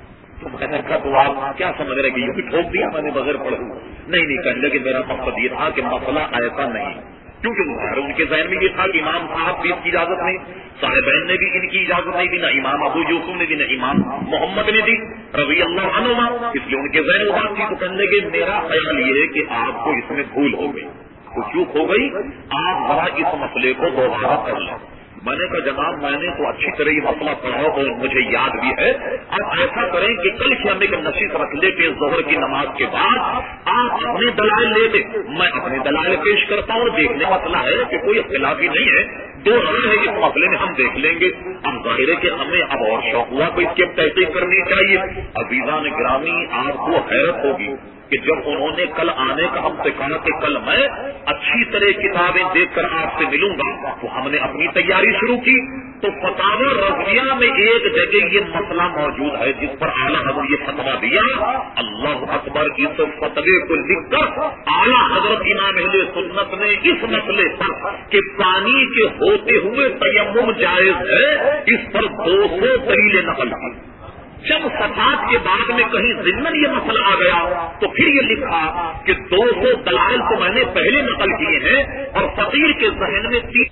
تو میں نے کہا تو آپ کیا سمجھ رہے کہ یہ بھی ٹھوک دیا میں نے بغیر پڑھے؟ نہیں نہیں، کہنے لگے میرا مقصد یہ تھا کہ مسئلہ ایسا نہیں، کیونکہ ان کے ذہن میں یہ تھا کہ امام صاحب بھی اس کی اجازت نہیں، صاحبین نے بھی ان کی اجازت نہیں دی، نہ امام ابو یوسف نے دی، نہ امام محمد نے دی رضی اللہ عنہما، اس لیے ان کے ذہن میں بات تھی. تو کہنے لگے میرا خیال یہ ہے کہ آپ کو اس میں بھول ہو گئی، تو چوک ہو گئی، آپ ذرا اس مسئلے کو دوبارہ کر لیں. میں نے کہا جناب میں نے تو اچھی طرح یہ مسئلہ پڑھا اور مجھے یاد بھی ہے، اب ایسا کریں کہ کل سے ہم ایک نشست رکھ لے کے ظہر کی نماز کے بعد آپ اپنے دلائل لے دیں، میں اپنے دلائل پیش کرتا ہوں. دیکھنے کا مسئلہ ہے کہ کوئی اختلاف ہی نہیں ہے، دو رائے ہے اس مسئلے میں، ہم دیکھ لیں گے. اب ظاہر ہے کہ ہمیں اب اور شوق ہوا تو اس کی تحقیق کرنی چاہیے. عزیزان گرامی آپ کو حیرت ہوگی کہ جب انہوں نے کل آنے کا ہم سے کہا کہ کل میں اچھی طرح کتابیں دیکھ کر آپ سے ملوں گا، تو ہم نے اپنی تیاری شروع کی. تو فتاوی رضویہ میں ایک جگہ یہ مسئلہ موجود ہے جس پر اعلیٰ حضرت یہ فتویٰ دیا. اللہ اکبر، اس فتوے کو لکھ کر اعلیٰ حضرت امام اہل سنت نے اس مسئلے پر کہ پانی کے ہوتے ہوئے تیمم جائز ہے، اس پر دو سو دلیلیں نقل کی. جب صفات کے بعد میں کہیں ضمن یہ مسئلہ آ گیا تو پھر یہ لکھا کہ دو سو دلائل تو میں نے پہلے نقل کیے ہیں اور فقیر کے ذہن میں تین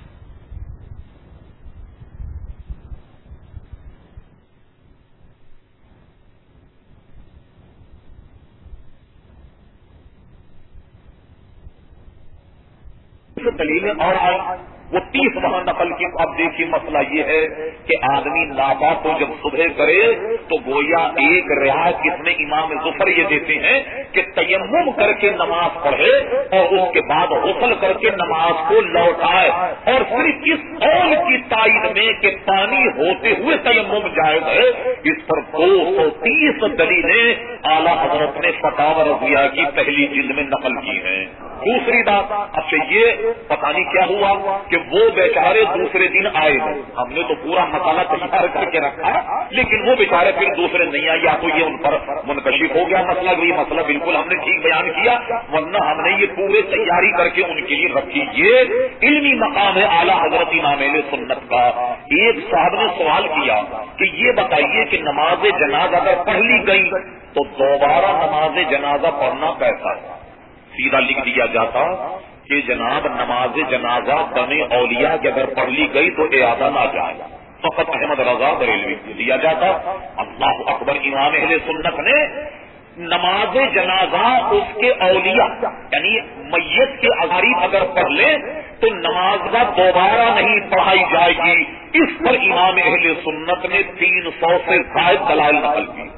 دلیلیں اور آئی، وہ تیس وہاں نقل کی. اب دیکھیے مسئلہ یہ ہے کہ آدمی نابا کو جب صبح کرے تو گویا ایک رعایت اس میں امام ظفر یہ دیتے ہیں کہ تیمم کر کے نماز پڑھے اور اس کے بعد غسل کر کے نماز کو لوٹائے، اور صرف اس قول کی تائید میں کہ پانی ہوتے ہوئے تیمم جائز ہے، اس پر دو سو تیس دلیلیں اعلیٰ حضرت نے فتاوی رضویہ کی پہلی جلد میں نقل کی ہیں. دوسری بات، اب سے یہ پتہ نہیں کیا ہوا کہ وہ بیچارے دوسرے دن آئے ہیں، ہم نے تو پورا مسئلہ تیار کر کے رکھا ہے، لیکن وہ بیچارے پھر دوسرے نہیں آئے، یا تو یہ ان پر منکشف ہو گیا مسئلہ، یہ مسئلہ بالکل ہم نے ٹھیک بیان کیا، ورنہ ہم نے یہ پورے تیاری کر کے ان کے لیے رکھی. یہ علمی مقام ہے اعلیٰ حضرت امام اہل سنت کا. ایک صاحب نے سوال کیا کہ یہ بتائیے کہ نماز جنازہ اگر پڑھ لی گئی تو دوبارہ نماز جنازہ پڑھنا کیسا ہے؟ سیدھا لکھ دیا جاتا کہ جناب نماز جنازہ دم اولیاء کی اگر پڑھ لی گئی تو اعادہ نہ جائے، فقط احمد رضا بریلوی کو دیا جاتا. اللہ اکبر، امام اہل سنت نے نماز جنازہ اس کے اولیاء یعنی میت کے اغاریب اگر پڑھ لیں تو نماز کا دوبارہ نہیں پڑھائی جائے گی. اس پر امام اہل سنت نے تین سو سے زائد دلائل نقل کی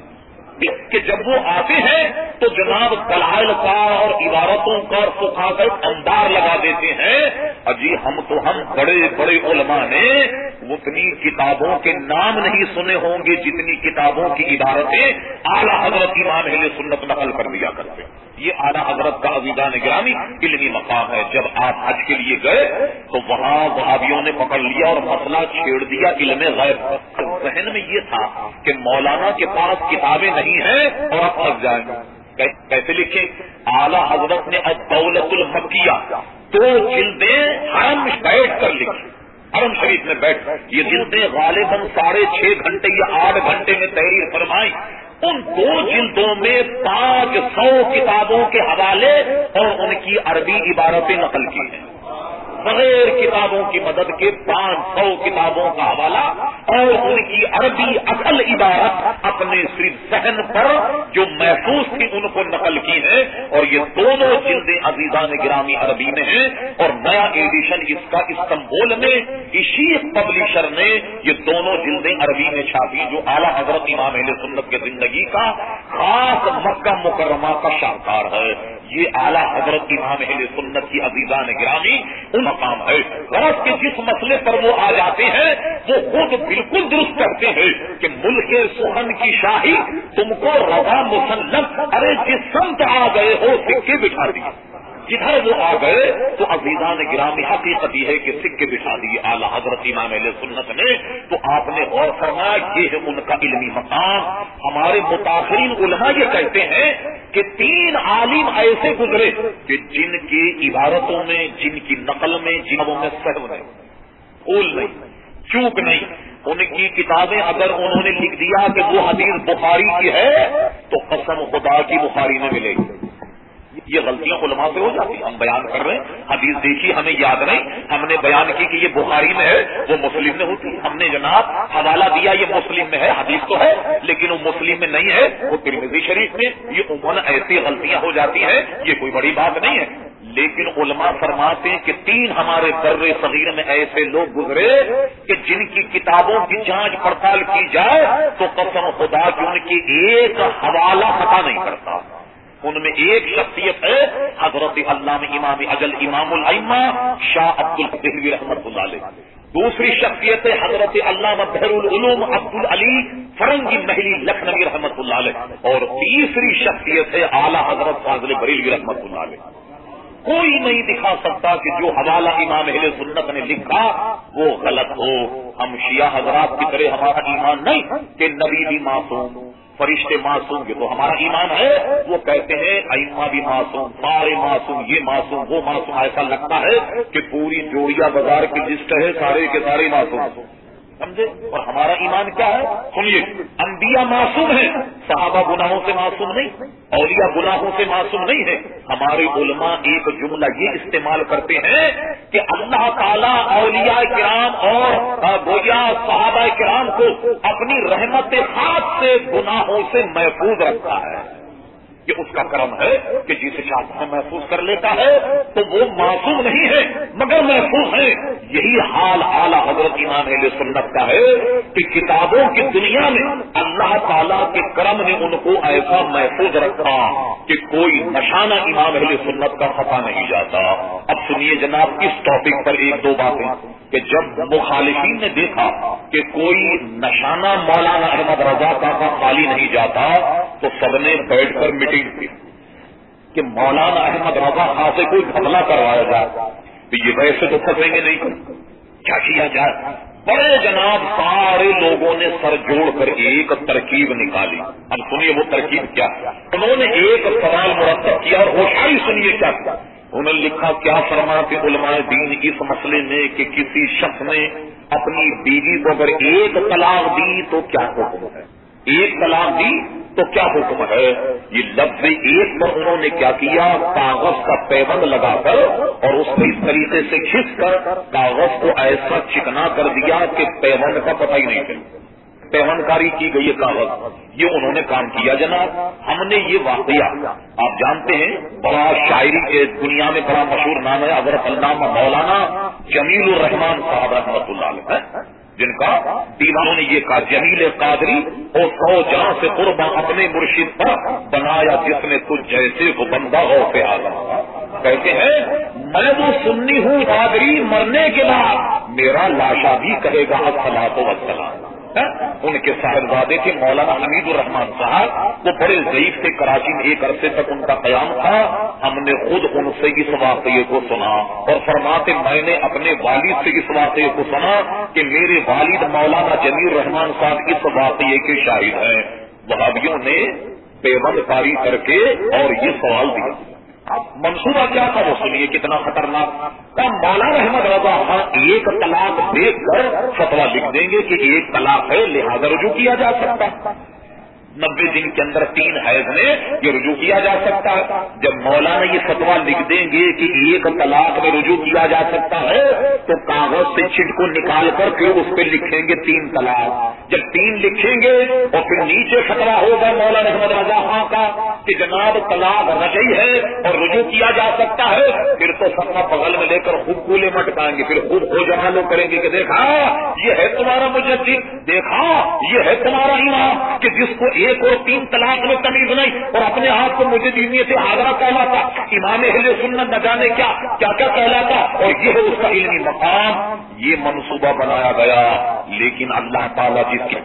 کہ جب وہ آتے ہیں تو جناب دلائل کا اور عبارتوں کا اور فقہا کا اندار لگا دیتے ہیں. اجی ہم تو ہم بڑے بڑے علماء نے اتنی کتابوں کے نام نہیں سنے ہوں گے جتنی کتابوں کی عبارتیں اعلیٰ حضرت امام اہل سنت نقل کر دیا کرتے. یہ اعلیٰ حضرت کا عزیزان گرامی علمی مقام ہے. جب آپ حج کے لیے گئے تو وہاں وہابیوں نے پکڑ لیا اور مسئلہ چھیڑ دیا علم غیب. ذہن میں یہ تھا کہ مولانا کے پاس کتابیں نہیں ہیں اور آپ پھنس جائیں گے. کیسے لکھیں؟ اعلیٰ حضرت نے الدولۃ المکیہ دو جلدیں حرم میں بیٹھ کر لکھی. حرم شریف میں بیٹھ کر یہ جلدیں غالباً ساڑھے چھ گھنٹے یا آٹھ گھنٹے میں تحریر فرمائی. ان دو جلدوں میں پانچ سو کتابوں کے حوالے اور ان کی عربی عبارتیں نقل کی ہیں. بغیر کتابوں کی مدد کے پانچ سو کتابوں کا حوالہ اور ان کی عربی اصل عبارت اپنے صرف ذہن پر جو محفوظ تھی ان کو نقل کی ہے. اور یہ دونوں جلدیں عزیزان گرامی عربی میں ہیں اور نیا ایڈیشن اس کا استنبول میں اشیق پبلشر نے یہ دونوں جلدیں عربی میں چھاپی جو اعلیٰ حضرت امام اہل سنت کی زندگی کا خاص مکہ مکرمہ کا شاہکار ہے. یہ اعلیٰ حضرت امام اہل سنت کی عزیزان گرامی ان مقام ہے. غرض کے جس مسئلے پر وہ آ جاتے ہیں وہ خود بالکل درست کرتے ہیں کہ ملک سخن کی شاہی تم کو رضا مسلم. ارے جس سمت آ گئے ہو سکے بٹھا دیے. جدھر وہ آ گئے تو عزیزان گرامی حقیقت یہ ہے کہ سکے بٹھا دیے اعلیٰ حضرت امام اہل سنت نے. تو آپ نے غور فرمایا یہ ہے ان کا علمی مقام. ہمارے متاثرین علماء یہ کہتے ہیں کہ تین عالم ایسے گزرے کہ جن کی عبارتوں میں جن کی نقل میں جنوں میں سہو نہیں قول نہیں چوک نہیں. ان کی کتابیں اگر انہوں نے لکھ دیا کہ وہ حدیث بخاری کی ہے تو قسم خدا کی بخاری میں ملے گی. یہ غلطیاں علماء سے ہو جاتی ہیں. ہم بیان کر رہے ہیں حدیث دیکھی ہمیں یاد نہیں ہم نے بیان کی کہ یہ بخاری میں ہے وہ مسلم میں ہوتی. ہم نے جناب حوالہ دیا یہ مسلم میں ہے حدیث تو ہے لیکن وہ مسلم میں نہیں ہے وہ ترمذی شریف میں. یہ عموماً ایسی غلطیاں ہو جاتی ہیں یہ کوئی بڑی بات نہیں ہے. لیکن علماء فرماتے ہیں کہ تین ہمارے در صغیر میں ایسے لوگ گزرے کہ جن کی کتابوں کی جانچ پڑتال کی جائے تو قسم خدا کی ان کی ایک حوالہ خطا نہیں کرتا. ان میں ایک شخصیت ہے حضرت علامہ امام اجل امام الائمہ شاہ عبد الدہلوی رحمۃ اللہ علیہ. دوسری شخصیت ہے حضرت علامہ بحر العلوم عبد العلی فرنگی محلی لکھنوی رحمۃ اللہ علیہ. اور تیسری شخصیت ہے اعلیٰ حضرت فاضل بریلوی رحمۃ اللہ علیہ. کوئی نہیں دکھا سکتا کہ جو حوالہ امام اہل سنت نے لکھا وہ غلط ہو. ہم شیعہ حضرات کی طرح ہمارا ایمان نہیں کہ نبی بھی معصوم فرشتے معصوم یہ تو ہمارا ایمان ہے. وہ کہتے ہیں ائمہ بھی معصوم سارے معصوم یہ معصوم وہ معصوم. ایسا لگتا ہے کہ پوری جوڑیا بازار کی لسٹ ہے سارے کے سارے معصوم سمجھے. اور ہمارا ایمان کیا ہے سنیے انبیاء معصوم ہیں صحابہ گناہوں سے معصوم نہیں اولیاء گناہوں سے معصوم نہیں ہے. ہمارے علماء ایک جملہ یہ استعمال کرتے ہیں کہ اللہ تعالیٰ اولیاء کرام اور گویا صحابہ کرام کو اپنی رحمت خاص سے گناہوں سے محفوظ رکھتا ہے. یہ اس کا کرم ہے کہ جسے چاہتا ہے محفوظ کر لیتا ہے تو وہ معصوم نہیں ہے مگر محفوظ ہے. یہی حال اعلیٰ حضرت امام اہل سنت کا ہے کہ کتابوں کی دنیا میں اللہ تعالیٰ کے کرم نے ان کو ایسا محفوظ رکھا کہ کوئی نشانہ امام اہل سنت کا خطا نہیں جاتا. اب سنیے جناب اس ٹاپک پر ایک دو باتیں کہ جب مخالفین نے دیکھا کہ کوئی نشانہ مولانا احمد رضا کا خالی نہیں جاتا تو سب نے بیٹھ کر میٹنگ کی کہ مولانا احمد رضا خاں سے کوئی گھپلا کروایا جائے. تو یہ ویسے تو پھنسیں گے نہیں کیا کیا جائے. بڑے جناب سارے لوگوں نے سر جوڑ کر ایک ترکیب نکالی. اب سنیے وہ ترکیب کیا. انہوں نے ایک سوال مرتب کیا اور ہوشیاری سنیے کیا کیا. انہوں نے لکھا کیا فرماتے علماء دین اس مسئلے میں کہ کسی شخص نے اپنی بیوی کو اگر ایک طلاق دی تو کیا حکم ہے. ایک طلاق دی تو کیا حکم ہے. یہ لفظ ایک پر انہوں نے کیا کیا کاغذ کا پیبند لگا کر اور اس کو اس طریقے سے کھینچ کر کاغذ کو ایسا چکنا کر دیا کہ پیبند کا پتہ ہی نہیں چلا. پیونکاری کی گئی ہے کاغذ، یہ انہوں نے کام کیا جناب. ہم نے یہ واقعہ، آپ جانتے ہیں بڑا شاعری کے دنیا میں بڑا مشہور نام ہے حضرت علامہ مولانا جمیل الرحمان صاحب رحمۃ اللہ علیہ، جن کا دیوانوں نے یہ کہا جمیل قادری اور سو جہاں سے قربا اپنے مرشد پر بنایا جس نے تجھ جیسے کو بندہ ہو پہ آگا. کہتے ہیں میں وہ سنی ہوں قادری، مرنے کے بعد میرا لاشا بھی کہے گا الصلاۃ والسلام. ان کے صاحبزادے تھے مولانا حمید الرحمان صاحب، وہ بڑے ضعیف تھے، کراچی میں ایک عرصے تک ان کا قیام تھا. ہم نے خود ان سے اس واقعے کو سنا اور فرماتے میں نے اپنے والد سے اس واقعے کو سنا کہ میرے والد مولانا جمیل الرحمان صاحب اس واقعے کے شاہد ہیں. وہابیوں نے پیوند کاری کر کے اور یہ سوال دیا، منصوبہ کیا تھا وہ سنیے کتنا خطرناک. مولانا احمد رضا خان ایک طلاق دیکھ کر فتویٰ لکھ دیں گے کہ ایک طلاق ہے لہذا رجوع کیا جا سکتا ہے، نبے دن کے اندر تین حیض میں یہ رجوع کیا جا سکتا ہے. جب مولانا یہ فتویٰ لکھ دیں گے کہ ایک طلاق میں رجوع کیا جا سکتا ہے تو کاغذ سے چٹ کو نکال کر پھر اس پہ لکھیں گے تین طلاق. جب تین لکھیں گے اور پھر نیچے فتویٰ ہوگا مولانا احمد رضا خان کا کہ جناب طلاق رجعی ہے اور رجوع کیا جا سکتا ہے، پھر تو فتویٰ بغل میں لے کر خوب کولے مٹکائیں گے، پھر خوب ہو جہاں لوگ کریں گے کہ دیکھا یہ ہے تمہارا مجدد، دیکھا یہ ہے تمہارا امام کہ جس کو ایک اور تین طلاق میں تمیز نہیں اور اپنے آپ کو مجھے دینی سے آگرہ کہلاتا، امام اہل سنت نہ جانے کیا کیا کیا کہلاتا، اور یہ ہے اس کا علمی مقام. یہ منصوبہ بنایا گیا، لیکن اللہ تعالیٰ جس کی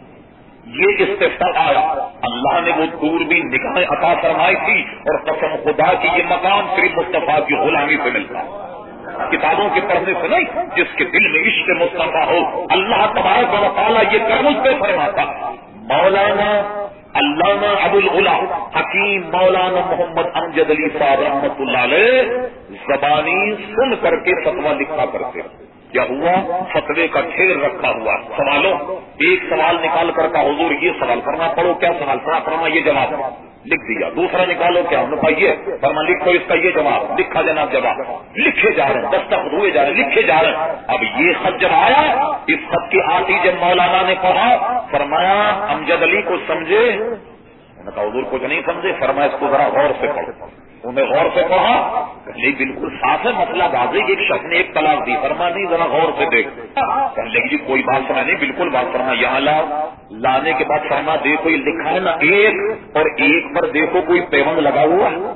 یہ استفتاء آیا، اللہ نے وہ دور بھی نگاہیں عطا فرمائی تھی، اور قسم خدا کی یہ مقام صرف مصطفیٰ کی غلامی سے ملتا، کتابوں کے پڑھنے سے نہیں. جس کے دل میں عشق مصطفیٰ ہو اللہ تبارک و تعالیٰ یہ کرم اس پہ فرماتا. مولانا علامہ ابو العلا حکیم مولانا محمد امجد علی صاحب رحمۃ اللہ علیہ زبانی سن کر کے فتویٰ لکھا کرتے. کیا ہوا؟ فتوے کا ڈھیر رکھا ہوا سوالوں، ایک سوال نکال کر کا حضور یہ سوال کرنا پڑو، کیا سوال کرنا فرما یہ جواب لکھ دیا. دوسرا نکالو کیا ہم نے یہ فرما لکھو اس کا یہ جواب لکھا جناب جواب لکھے جا رہے ہیں، دستخط ہوئے جا رہے ہیں، لکھے جا رہے ہیں. اب یہ خط جب آیا، اس خط کی آتی جب مولانا نے پڑھا فرمایا امجد علی کو سمجھے، انہوں نے کہا حضور کچھ نہیں سمجھے. فرمایا اس کو ذرا غور سے پڑھو. انہیں غور سے پڑھا، نہیں بالکل صاف ہے مسئلہ واضح کہ ایک شخص نے ایک طلاق دی. فرما نہیں ذرا غور سے دیکھ. کہنے جی کوئی بات سنا نہیں، بالکل بات فرما. یہاں لا لانے کے بعد فرما دیکھو یہ لکھا ہے نا ایک اور ایک پر دیکھو کوئی پیوند لگا ہوا ہے.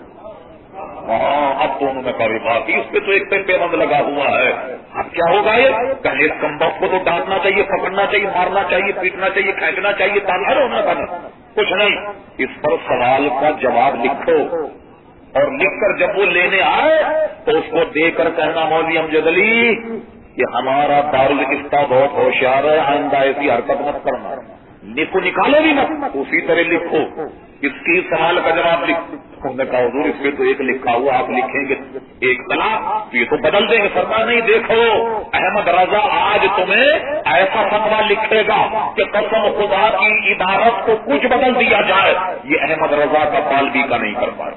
ہاں اب تو انہوں نے کہا بات اس پہ تو ایک پہ پیوند لگا ہوا ہے. اب کیا ہوگا یہ کہنے اس کمبخت کو تو ڈانٹنا چاہیے، پکڑنا چاہیے، مارنا چاہیے، پیٹنا چاہیے، کھینچنا چاہیے، تالا ہونا کرنا کچھ نہیں. اس پر سوال کا جواب لکھو اور لکھ کر جب وہ لینے آئے تو اس کو دے کر کہنا مولوی امجد علی یہ ہمارا دارالفتہ بہت ہوشیار ہے، آئندہ ایسی حرکت مت کرنا. لکھو نکالو بھی مت، اسی طرح لکھو. اس کی سوال کا جواب لکھ. ہم نے کہا حضور اس میں تو ایک لکھا ہوا، آپ لکھیں گے ایک طلاق تو یہ تو بدل دیں گے. فرما نہیں دیکھو احمد رضا آج تمہیں ایسا فتویٰ لکھے گا کہ قسم خدا کی عبارت کو کچھ بدل دیا جائے، یہ احمد رضا کا پالوی کا نہیں کر پائے.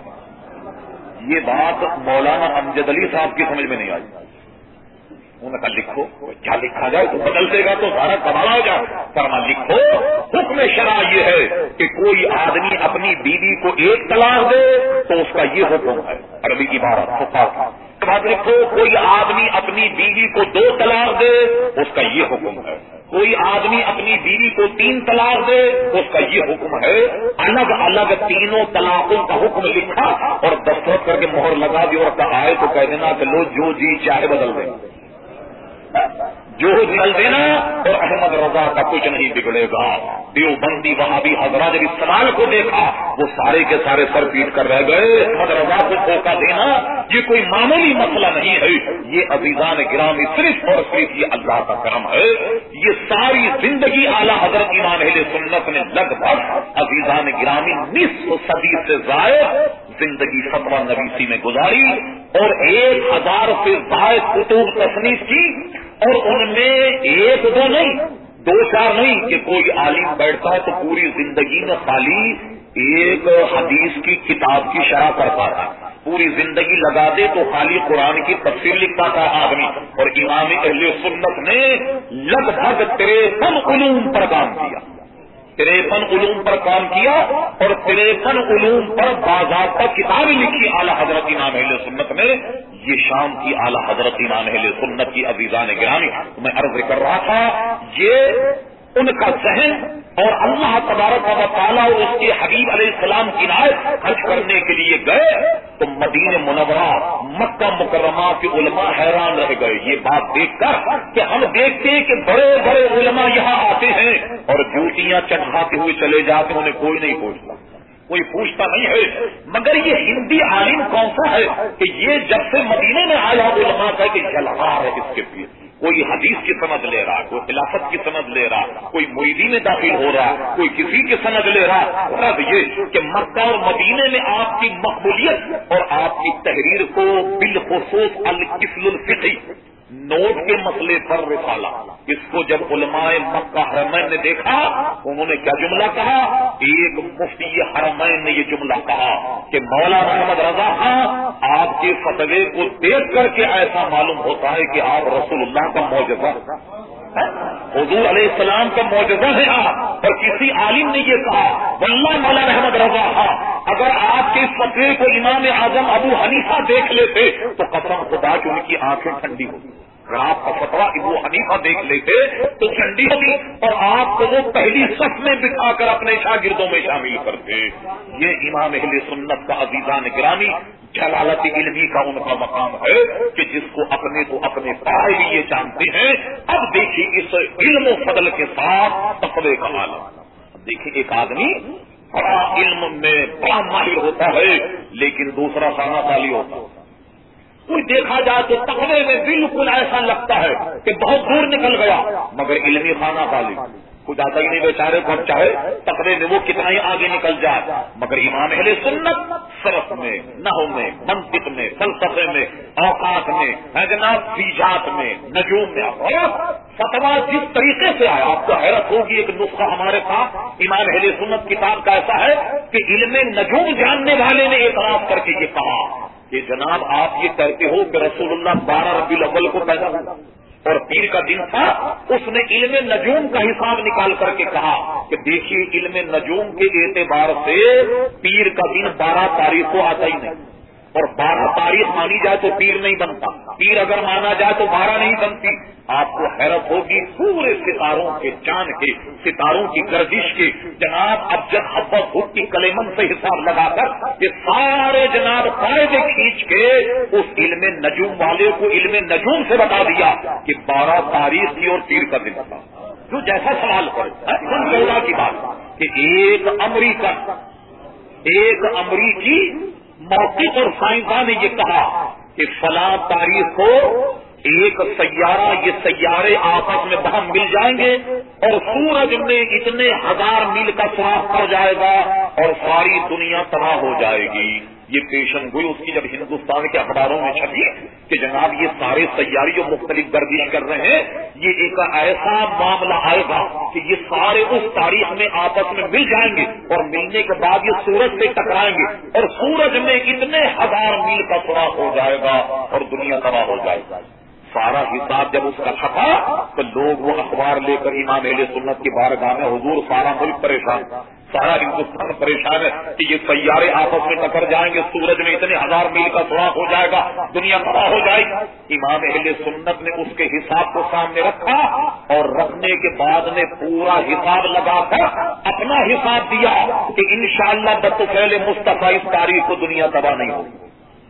یہ بات مولانا امجد علی صاحب کی سمجھ میں نہیں آئی. انہوں نے کہا لکھو. کیا لکھا جائے تو بدل دے گا تو سارا کمال ہو جائے. فرما لکھو حکم شرع یہ ہے کہ کوئی آدمی اپنی بیوی کو ایک طلاق دے تو اس کا یہ حکم ہے. عربی کی عبارت بات لکھو کوئی آدمی اپنی بیوی کو دو طلاق دے اس کا یہ حکم ہے. کوئی آدمی اپنی بیوی کو تین طلاق دے اس کا یہ حکم ہے. الگ الگ تینوں طلاقوں کا حکم لکھا اور دستخط کر کے مہر لگا دی اور کہا آئے تو کہہ دینا کہ لو جو جی چاہے بدل دیں، جو بدل دینا اور احمد رضا کا کچھ نہیں بگڑے گا. دیوبندی وہابی حضرات جب اس سوال کو دیکھا وہ سارے کے سارے سر پیٹ کر رہ گئے. احمد رضا کو دھوکہ دینا یہ کوئی معمولی مسئلہ نہیں ہے، یہ عزیزان گرامی صرف اور صرف یہ اللہ کا کرم ہے. یہ ساری زندگی اعلیٰ حضرت امام اہل سنت نے لگ بھگ عزیزان گرامی نصف صدی سے زائد زندگی فتویٰ نویسی میں گزاری اور ایک ہزار سے زائد کتب تصنیف کی، اور ان میں ایک دو نہیں دو چار نہیں کہ کوئی عالم بیٹھتا ہے تو پوری زندگی میں خالی ایک حدیث کی کتاب کی شرح کر پاتا، پوری زندگی لگا دے تو خالی قرآن کی تفسیر لکھ پاتا آدمی. اور امام اہل سنت نے لگ بھگ تریپن علوم پر کام کیا، تریپن علوم پر کام کیا اور تریپن علوم پر باضابطہ کتابیں لکھی اعلیٰ حضرت امام اہل سنت نے. یہ شام کی اعلیٰ حضرت امام اہل سنت کی عزیزان گرامی، میں عرض کر رہا تھا یہ ان کا ذہن اور اللہ تبارک و تعالیٰ اور اس کے حبیب علیہ السلام کی رعایت خرچ کرنے کے لیے گئے تو مدینہ منورہ مکہ مکرمہ کے علماء حیران رہ گئے یہ بات دیکھ کر کہ ہم دیکھتے ہیں کہ بڑے بڑے علماء یہاں آتے ہیں اور جوتیاں چٹکاتے ہوئے چلے جاتے ہیں، انہیں کوئی نہیں پوچھتا، کوئی پوچھتا نہیں ہے. مگر یہ ہندی عالم کون سا ہے کہ یہ جب سے مدینے میں آیا علماء کا کہ جلوہ ہے اس کے پیچھے، کوئی حدیث کی سند لے رہا، کوئی خلافت کی سند لے رہا، کوئی مریدی میں داخل ہو رہا، کوئی کسی کی سند لے رہا. غرض یہ کہ مکہ اور مدینے میں آپ کی مقبولیت اور آپ کی تحریر کو بالخصوص الکفل الفقہی نوٹ کے مسئلے پر رسالہ، اس کو جب علماء مکہ حرمین نے دیکھا انہوں نے کیا جملہ کہا؟ ایک مفتی حرمین نے یہ جملہ کہا کہ مولا محمد رضا خان آپ کے فتوے کو دیکھ کر کے ایسا معلوم ہوتا ہے کہ آپ رسول اللہ کا معجزہ، حضور علیہ السلام کا معجزہ ہے آپ. اور کسی عالم نے یہ کہا واللہ مولا محمد رضا خان اگر آپ کے اس فتوے کو امام اعظم ابو حنیفہ دیکھ لیتے تو قسم خدا کہ ان کی آنکھیں ٹھنڈی ہوتی. اگر آپ کا فتویٰ ابو حنیفہ دیکھ لیتے تو ٹھنڈی ہوتی اور آپ کو وہ پہلی صف میں بٹھا کر اپنے شاگردوں میں شامل کرتے. یہ امام اہل سنت کا عزیزان گرامی جلالت علمی کا ان کا مقام ہے کہ جس کو اپنے تو اپنے پائے لیے جانتے ہیں. اب دیکھیے اس علم و فضل کے ساتھ تقوی کا عالم. دیکھیے ایک آدمی بڑا علم میں بڑا ماہر ہوتا ہے لیکن دوسرا خانہ خالی ہوتا ہے. کوئی دیکھا جائے تو تقوی میں بالکل ایسا لگتا ہے کہ بہت دور نکل گیا مگر علمی خانہ خالی. کچھ آتا ہی نہیں بیچارے کو چاہے تقوی میں وہ کتنا ہی آگے نکل جائے. مگر امام اہل سنت صرف میں، نحو میں، منطق میں، فلسفے میں، اوقات میں، جناب فیجات میں، نجوم میں، اور فتوا جس طریقے سے آیا آپ کو حیرت ہوگی. ایک نسخہ ہمارے پاس امام اہل سنت کتاب کا ایسا ہے کہ علم نجوم جاننے والے نے اعتراف کر کے یہ کہا کہ جناب آپ یہ کہتے ہو کہ رسول اللہ بارہ ربیع الاول کو پیدا ہوا اور پیر کا دن تھا. اس نے علم نجوم کا حساب نکال کر کے کہا کہ دیکھیے علم نجوم کے اعتبار سے پیر کا دن بارہ تاریخ کو آتا ہی نہیں اور بارہ تاریخ مانی جائے تو پیر نہیں بنتا، پیر اگر مانا جائے تو بارہ نہیں بنتی. آپ کو حیرت ہوگی پورے ستاروں کے، چاند کے، ستاروں کی گردش کے جناب اب جب حبت خود کی کلیمن سے حساب لگا کر یہ سارے جناب قاعدے کھینچ کے اس علم نجوم والے کو علم نجوم سے بتا دیا کہ بارہ تاریخ کی اور پیر کا دن تھا. جو جیسا سوال کرے کی بات کہ ایک امریکہ ایک امریکی موقف اور سائنسداں نے یہ کہا کہ فلاں تاریخ کو ایک سیارہ، یہ سیارے آپس میں بہم مل جائیں گے اور سورج میں اتنے ہزار میل کا سوراخ پڑ جائے گا اور ساری دنیا تباہ ہو جائے گی. یہ پیشن گوئی اس کی جب ہندوستان کے اخباروں میں چھپی کہ جناب یہ سارے سیارے جو مختلف گردش کر رہے ہیں یہ ایک ایسا معاملہ آئے گا کہ یہ سارے اس تاریخ میں آپس میں مل جائیں گے اور ملنے کے بعد یہ سورج سے ٹکرائیں گے اور سورج میں اتنے ہزار میل کا سوراخ ہو جائے گا اور دنیا تباہ ہو جائے گا. سارا حساب جب اس کا چھپا تو لوگ وہ اخبار لے کر امام اہل سنت کی بارگاہ میں حضور سارا ملک پریشان، سارا ہندوستان پریشان ہے کہ یہ سیارے آپس میں ٹکر جائیں گے، سورج میں اتنے ہزار میل کا سوراخ ہو جائے گا، دنیا تباہ ہو جائے گی. امام اہل سنت نے اس کے حساب کو سامنے رکھا اور رکھنے کے بعد نے پورا حساب لگا کر اپنا حساب دیا کہ انشاءاللہ بطفیل مصطفیٰ اس تاریخ کو دنیا تباہ نہیں ہوگی.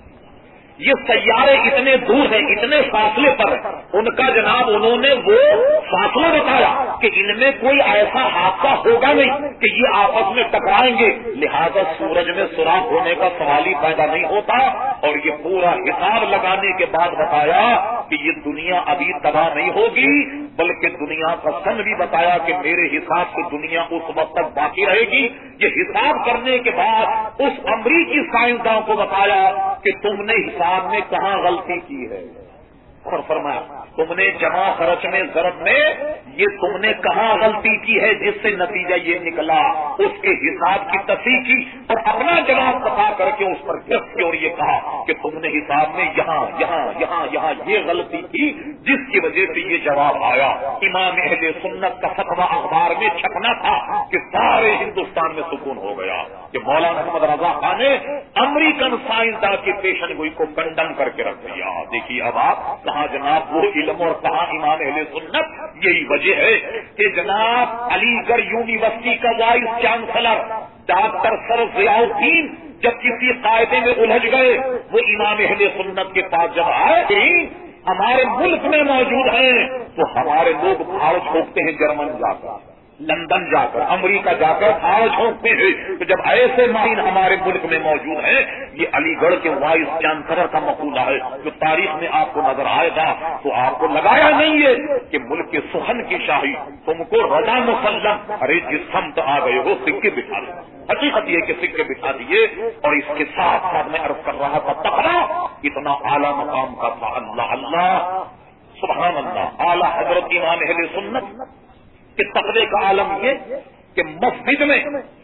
یہ سیارے اتنے دور ہیں، اتنے فاصلے پر ہیں، ان کا جناب انہوں نے وہ فاصلہ بتایا کہ ان میں کوئی ایسا حادثہ ہوگا نہیں کہ یہ آپس میں ٹکرائیں گے، لہذا سورج میں سوراخ ہونے کا سوال ہی پیدا نہیں ہوتا. اور یہ پورا حساب لگانے کے بعد بتایا کہ یہ دنیا ابھی تباہ نہیں ہوگی بلکہ دنیا کا سن بھی بتایا کہ میرے حساب سے دنیا اس وقت تک باقی رہے گی. یہ حساب کرنے کے بعد اس امریکی سائنسداں کو بتایا کہ تم نے حساب میں کہاں غلطی کی ہے اور فرمایا تم نے جمع خرچ میں ضرب میں یہ تم نے کہاں غلطی کی ہے جس سے نتیجہ یہ نکلا، اس کے حساب کی تصحیح کی اور اپنا جواب بتا کر کے اس پر گرفت کی اور یہ کہا کہ تم نے حساب میں یہاں یہاں یہاں یہاں یہ غلطی کی جس کی وجہ سے یہ جواب آیا۔ امام اہل سنت کا فتویٰ اخبار میں چھپنا تھا کہ سارے ہندوستان میں سکون ہو گیا کہ مولانا محمد رضا خان نے امریکن سائنسداں کی پیشن گوئی کو کنڈم کر کے رکھ دیا۔ دیکھیے اب آپ کہاں جناب وہ علم اور کہاں امام اہل سنت۔ یہی وجہ ہے کہ جناب علی گڑھ یونیورسٹی کا vice chancellor doctor sir Ziauddin جب کسی قاعدے میں الجھ گئے وہ امام اہل سنت کے پاس جب آئے ہمارے ملک میں موجود ہیں تو ہمارے لوگ بھاڑ چھوکتے ہیں جرمن جا کر، لندن جا کر، امریکہ جا کر بھاڑ چھوکتے ہیں۔ تو جب ایسے ماہر ہمارے ملک میں موجود ہیں، یہ علی گڑھ کے وائس چانسلر کا مقولہ ہے جو تاریخ میں آپ کو نظر آئے گا تو آپ کو لگایا نہیں ہے کہ ملک کے سخن کی شاہی تم کو رضا مسلم، ارے جس سمت آ گئے ہو سکے بٹھا دو۔ حقیقت یہ کہ سکے بٹھا دیے اور اس کے ساتھ ساتھ میں عرض کر رہا تھا تقوا اتنا اعلیٰ مقام کا تھا، اللہ اللہ سبحان اللہ، اعلیٰ حضرت امام اہل سنت کہ تقوی کا عالم یہ کہ مسجد میں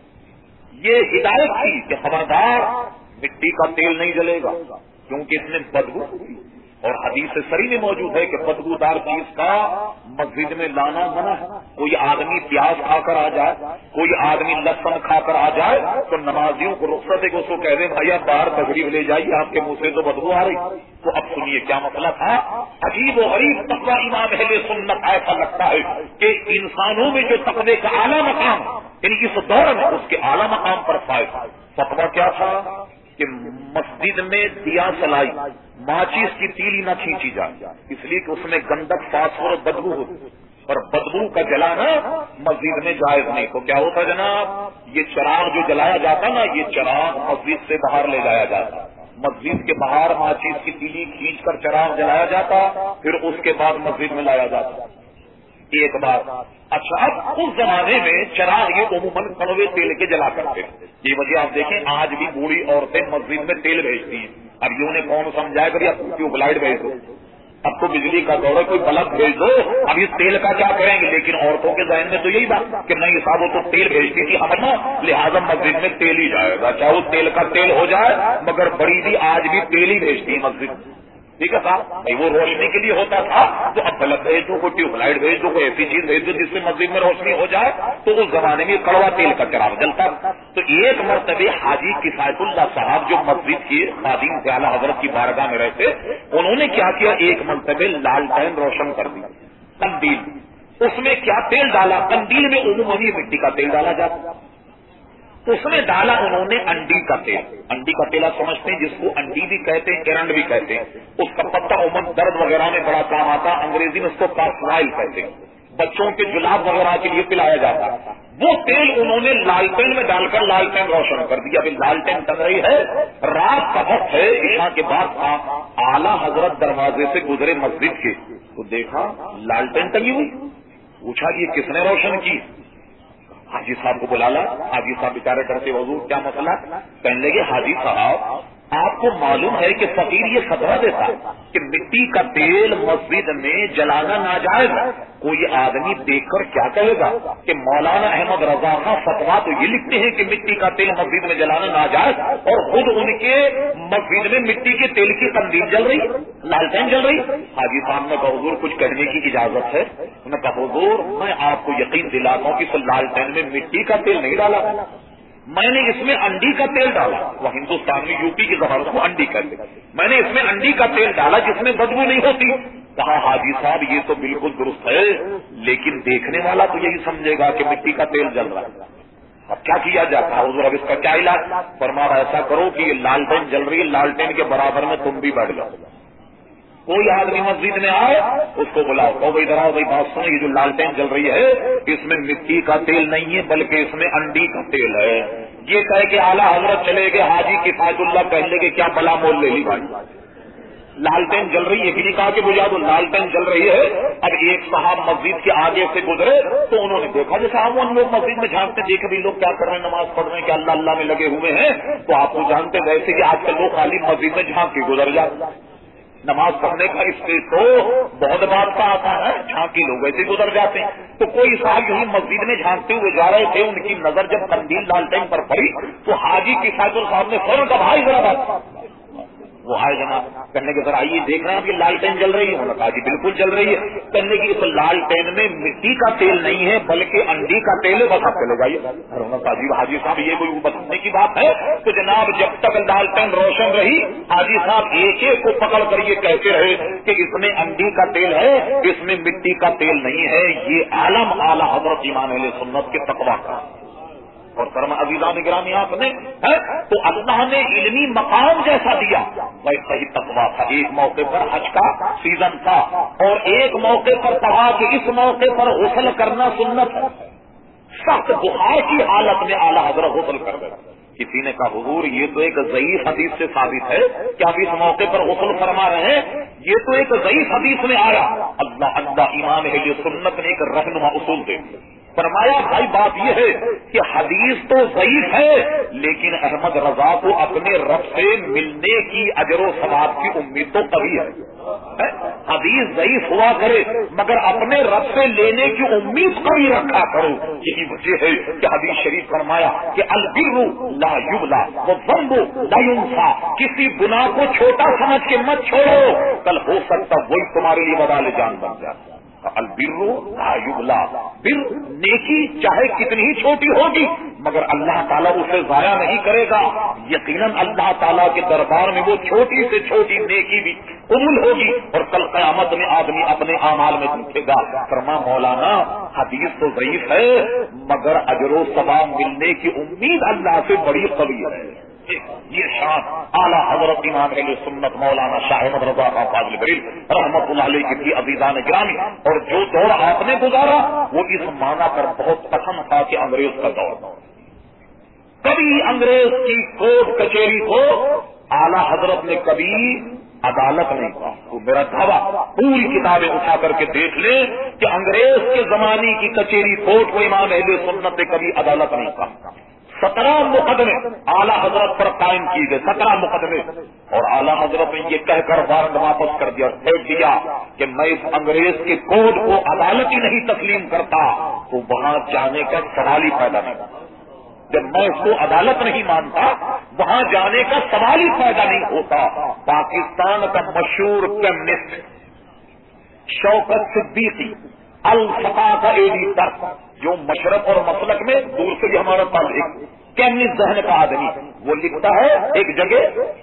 یہ ہدایت کی کہ خبردار مٹی کا تیل نہیں جلے گا کیونکہ اس میں بدبو، اور حدیث سری میں موجود ہے کہ بدبودار چیز کا مسجد میں لانا منع ہے۔ کوئی آدمی پیاز کھا کر آ جائے، کوئی آدمی لہسن کھا کر آ جائے تو نمازیوں کو رخصت ہے کہ اس کو کہہ دیں بھائی آپ باہر تقریب لے جائیے، آپ کے منہ سے تو بدبو آ رہی۔ تو اب سنیے کیا مسئلہ تھا، عجیب و غریب تقویٰ امام اہل سنت ایسا لگتا ہے کہ انسانوں میں جو تقوی کا اعلیٰ مقام یعنی اس دور میں اس کے اعلیٰ مقام پر فائز۔ فتویٰ کیا تھا کہ مسجد میں دیا سلائی ماچیس کی تیلی نہ کھینچی جائے، اس لیے کہ اس میں گندک فاسفور بدبو ہوتی اور بدبو کا جلانا مسجد میں جائز نہیں۔ تو کیا ہوتا جناب، یہ چراغ جو جلایا جاتا نا یہ چراغ مسجد سے باہر لے جایا جاتا، مسجد کے باہر ماچیس کی تیلی کھینچ کر چراغ جلایا جاتا، پھر اس کے بعد مسجد میں لایا جاتا۔ ایک بات اچھا، اب اس زمانے میں چراغ یہ عموماً کڑوے تیل کے جلا کرتے ہیں، یہ وجہ آپ دیکھیں آج بھی بوڑھی عورتیں مسجد میں تیل بھیجتی ہیں۔ اب یہ انہیں کون سمجھائے کہ اب ٹیوب لائٹ بھیج دو، اب تو بجلی کا دور ہے کوئی بلب بھیج دو، اب اس تیل کا کیا کریں گے؟ لیکن عورتوں کے ذہن میں تو یہی بات کہ نہیں صاحب وہ تو تیل بھیجتی تھی ہم نا، لہٰذا مسجد میں تیل ہی جائے گا، چاہے وہ تیل کا تیل ہو جائے، مگر بڑی بھی آج بھی تیل ہی بھیجتی ہے مسجد۔ ٹھیک ہے صاحب، وہ روشنی کے لیے ہوتا تھا تو اب بلب بھیج دو، کوئی ٹیوب لائٹ بھیج دو، کوئی ایسی چیز بھیج دو جس سے مسجد میں روشنی ہو جائے، تو اس زمانے میں کڑوا تیل کا چراغ جلتا۔ تو ایک مرتبہ حاجی کفایت اللہ صاحب جو مسجد کے خادم تھے، اعلیٰ حضرت کی بارگاہ میں رہتے، انہوں نے کیا کیا، ایک مرتبہ لالٹین روشن کر دی، قندیل، اس میں کیا تیل ڈالا، قندیل میں عموماً مٹی کا تیل ڈالا جاتا، اس میں ڈالا انہوں نے انڈی کا تیل۔ انڈی کا تیل آپ سمجھتے ہیں جس کو انڈی بھی کہتے ہیں، ایرنڈ بھی کہتے ہیں، اس کا پتا عموماً درد وغیرہ میں بڑا کام آتا، انگریزی میں اس کو کاسٹرائل کہتے ہیں، بچوں کے جلاب وغیرہ کے لیے پلایا جاتا۔ وہ تیل انہوں نے لالٹین میں ڈال کر لالٹین روشن کر دیا۔ ابھی لالٹین ٹنگ رہی ہے، رات کا وقت ہے، عشاء کے بعد تھا، اعلیٰ حضرت دروازے سے گزرے مسجد کے تو دیکھا لالٹین ٹنگی ہوئی، پوچھا یہ کس نے روشن کی؟ حاجی صاحب کو بلا لا، حاجی صاحب بیچارے ڈرتے حضور کیا مسئلہ؟ کہنے لگے حاجی صاحب آپ کو معلوم ہے کہ فقیر یہ خطرہ دیتا کہ مٹی کا تیل مسجد میں جلانا ناجائز ہے، کوئی آدمی دیکھ کر کیا کہے گا کہ مولانا احمد رضا خان فتویٰ تو یہ لکھتے ہیں کہ مٹی کا تیل مسجد میں جلانا ناجائز، اور خود ان کے مسجد میں مٹی کے تیل کی قندیل جل رہی، لالٹین جل رہی۔ حاجی صاحب نے کہا حضور کچھ کہنے کی اجازت ہے؟ انہوں نے کہا حضور میں آپ کو یقین دلاتا ہوں کہ اس لالٹین میں مٹی کا تیل نہیں ڈالا، میں نے اس میں انڈی کا تیل ڈالا، وہ ہندوستان میں یو پی کی زبان کو انڈی کہتے ہیں، میں نے اس میں انڈی کا تیل ڈالا جس میں بدبو نہیں ہوتی۔ کہا حاجی صاحب یہ تو بالکل درست ہے، لیکن دیکھنے والا تو یہی سمجھے گا کہ مٹی کا تیل جل رہا ہے، اب کیا کیا جاتا ہے حضور؟ اب اس کا کیا علاج؟ فرمایا ایسا کرو کہ یہ لالٹین جل رہی ہے، لالٹین کے برابر میں تم بھی بیٹھ جاؤ، کوئی آدمی مسجد میں آئے اس کو بلاؤ، کہو بھائی ذرا بھائی بات سنو، یہ جو لالٹین جل رہی ہے اس میں مٹی کا تیل نہیں ہے بلکہ اس میں انڈی کا تیل ہے۔ یہ کہہ کے اعلیٰ حضرت چلے گئے، حاجی کفایت اللہ کہنے لگے کیا بلا مول لے لی بھائی، لالٹین جل رہی ہے، یہ بھی نہیں کہا کہ بجھا دو، لالٹین جل رہی ہے۔ اب ایک صاحب مسجد کے آگے سے گزرے تو انہوں نے دیکھا جیسے صاحب ان لوگ مسجد میں جھانکتے دیکھے بھی لوگ کیا کر رہے ہیں، نماز پڑھ رہے ہیں کہ اللہ اللہ میں لگے ہوئے ہیں، تو آپ کو جانتے ویسے کہ آج کل لوگ خالی مسجد میں جھانک کے گزر جاتے، نماز پڑھنے کا اس سے تو بہت بات کا آتا ہے، جھانکی لوگ ایسے گزر جاتے ہیں. تو کوئی صاحب یہی مسجد میں جھانکتے ہوئے جا رہے تھے، ان کی نظر جب قندیل لالٹین پر پڑی تو حاجی کی سائد صاحب نے فوراً کہا بھائی ذرا بات. وہ آئے جناب کہنے کے سر آئیے دیکھ رہے ہیں کہ لالٹین جل رہی ہے. انہوں نے کہا جی بالکل جل رہی ہے. کہنے کی اس لالٹین میں مٹی کا تیل نہیں ہے بلکہ انڈی کا تیل ہے، بس آپ چلے جائیے. انہوں نے کہا جی حاجی صاحب یہ کوئی بتانے کی بات ہے؟ تو جناب جب تک لالٹین روشن رہی حاجی صاحب ایک ایک کو پکڑ کر یہ کہتے رہے کہ اس میں انڈی کا تیل ہے، اس میں مٹی کا تیل نہیں ہے. یہ عالم اعلی حضرت امام اہل سنت کے تقویٰ کا. اور فرما عزیزان گرامی آپ نے تو اللہ نے علمی مقام جیسا دیا ویسا ہی تقویٰ تھا. ایک موقع پر حج کا سیزن تھا اور ایک موقع پر کہا کہ اس موقع پر غسل کرنا سنت ہے. سخت بخار کی حالت میں اعلیٰ حضرت غسل کر گئے. کسی نے کہا حضور یہ تو ایک ضعیف حدیث سے ثابت ہے کہ آپ اس موقع پر غسل فرما رہے ہیں، یہ تو ایک ضعیف حدیث میں آیا. اللہ اللہ امام اہل سنت نے ایک رہنما اصول دے فرمایا بھائی بات یہ ہے کہ حدیث تو ضعیف ہے لیکن احمد رضا کو اپنے رب سے ملنے کی اجر و ثواب کی امید تو کبھی ہے. حدیث ضعیف ہوا کرے مگر اپنے رب سے لینے کی امید کبھی رکھا کرو. یہی وجہ ہے کہ حدیث شریف فرمایا کہ البر لا یبلا والذنب لا ینسا. کسی گناہ کو چھوٹا سمجھ کے مت چھوڑو، کل ہو سکتا وہی تمہارے لیے وبال جان بن جائے. البر لا یبلا، بر نیکی چاہے کتنی ہی چھوٹی ہوگی مگر اللہ تعالیٰ اسے ضائع نہیں کرے گا. یقیناً اللہ تعالیٰ کے دربار میں وہ چھوٹی سے چھوٹی نیکی بھی قبول ہوگی اور کل قیامت میں آدمی اپنے اعمال میں دیکھے گا. فرما مولانا حدیث تو ضعیف ہے مگر اجر و ثواب ملنے کی امید اللہ سے بڑی قوی ہے. یہ شان اعلیٰ حضرت امام اہل سنت مولانا شاہ احمد رضا خان فاضل بریل رحمت اللہ علیہ کی تھی عزیزان گرامی. اور جو دور آپ نے گزارا وہ اس معنی پر بہت پسند تھا کہ انگریز کا دور. کبھی انگریز کی کوٹ کچہری کو اعلیٰ حضرت نے کبھی عدالت نہیں کہا. تو میرا دعویٰ پوری کتابیں اٹھا کر کے دیکھ لیں کہ انگریز کے زمانے کی کچہری کوٹ کو امام اہل سنت نے کبھی عدالت نہیں کہا. سترہ مقدمے اعلیٰ حضرت پر قائم کی گئے، سترہ مقدمے. اور اعلیٰ حضرت نے یہ کہہ کر وارنٹ واپس کر دیا، پھینک دیا کہ میں اس انگریز کے کوڈ کو عدالت ہی نہیں تسلیم کرتا. تو وہاں جانے کا سوال ہی پیدا نہیں. جب میں اس کو عدالت نہیں مانتا وہاں جانے کا سوال ہی پیدا نہیں ہوتا. پاکستان کا مشہور کیمسٹ شوکت صدیقی الفقہ کا ایڈیٹر جو مشرق اور مسلک میں دور سے بھی ہمارا پاس ایک کیمسٹ ذہن کا آدمی، وہ لکھتا ہے ایک جگہ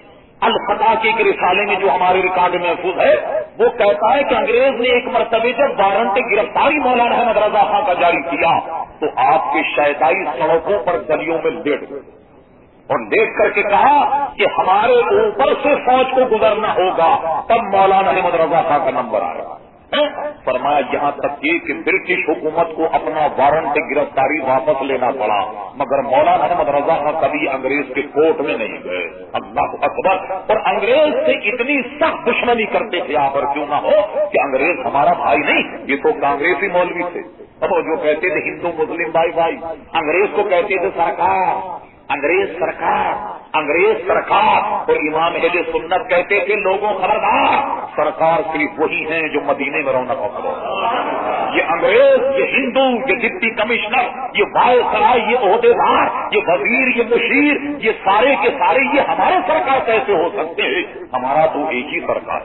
الفقہ کے ایک رسالے میں جو ہمارے ریکارڈ میں محفوظ ہے، وہ کہتا ہے کہ انگریز نے ایک مرتبہ جب وارنٹ گرفتاری مولانا احمد رضا خان کا جاری کیا تو آپ کے شیدائی سڑکوں پر گلیوں میں لیٹ گئے اور دیکھ کر کے کہا کہ ہمارے اوپر سے فوج کو گزرنا ہوگا تب مولانا احمد رضا خان کا نمبر آئے گا. فرمایا یہاں تک کہ برٹش حکومت کو اپنا وارنٹ گرفتاری واپس لینا پڑا مگر مولانا احمد رضا خان کبھی انگریز کے کوٹ میں نہیں گئے. اللہ اکبر. اور انگریز سے اتنی سخت دشمنی کرتے تھے آپ اور کیوں نہ ہو کہ انگریز ہمارا بھائی نہیں، یہ تو کانگریسی مولوی تھے. اب جو کہتے تھے ہندو مسلم بھائی بھائی، انگریز کو کہتے تھے سرکار، انگریز سرکار، انگریز سرکار. اور امام اہل سنت کہتے تھے لوگوں خبردار، سرکار صرف وہی ہیں جو مدینے میں رونق ہو. یہ انگریز، یہ ہندو، یہ ڈپٹی کمشنر، یہ وائس سرائے، یہ عہدیدار، یہ وزیر، یہ مشیر، یہ سارے کے سارے یہ ہمارے سرکار کیسے ہو سکتے ہیں؟ ہمارا تو ایک ہی سرکار.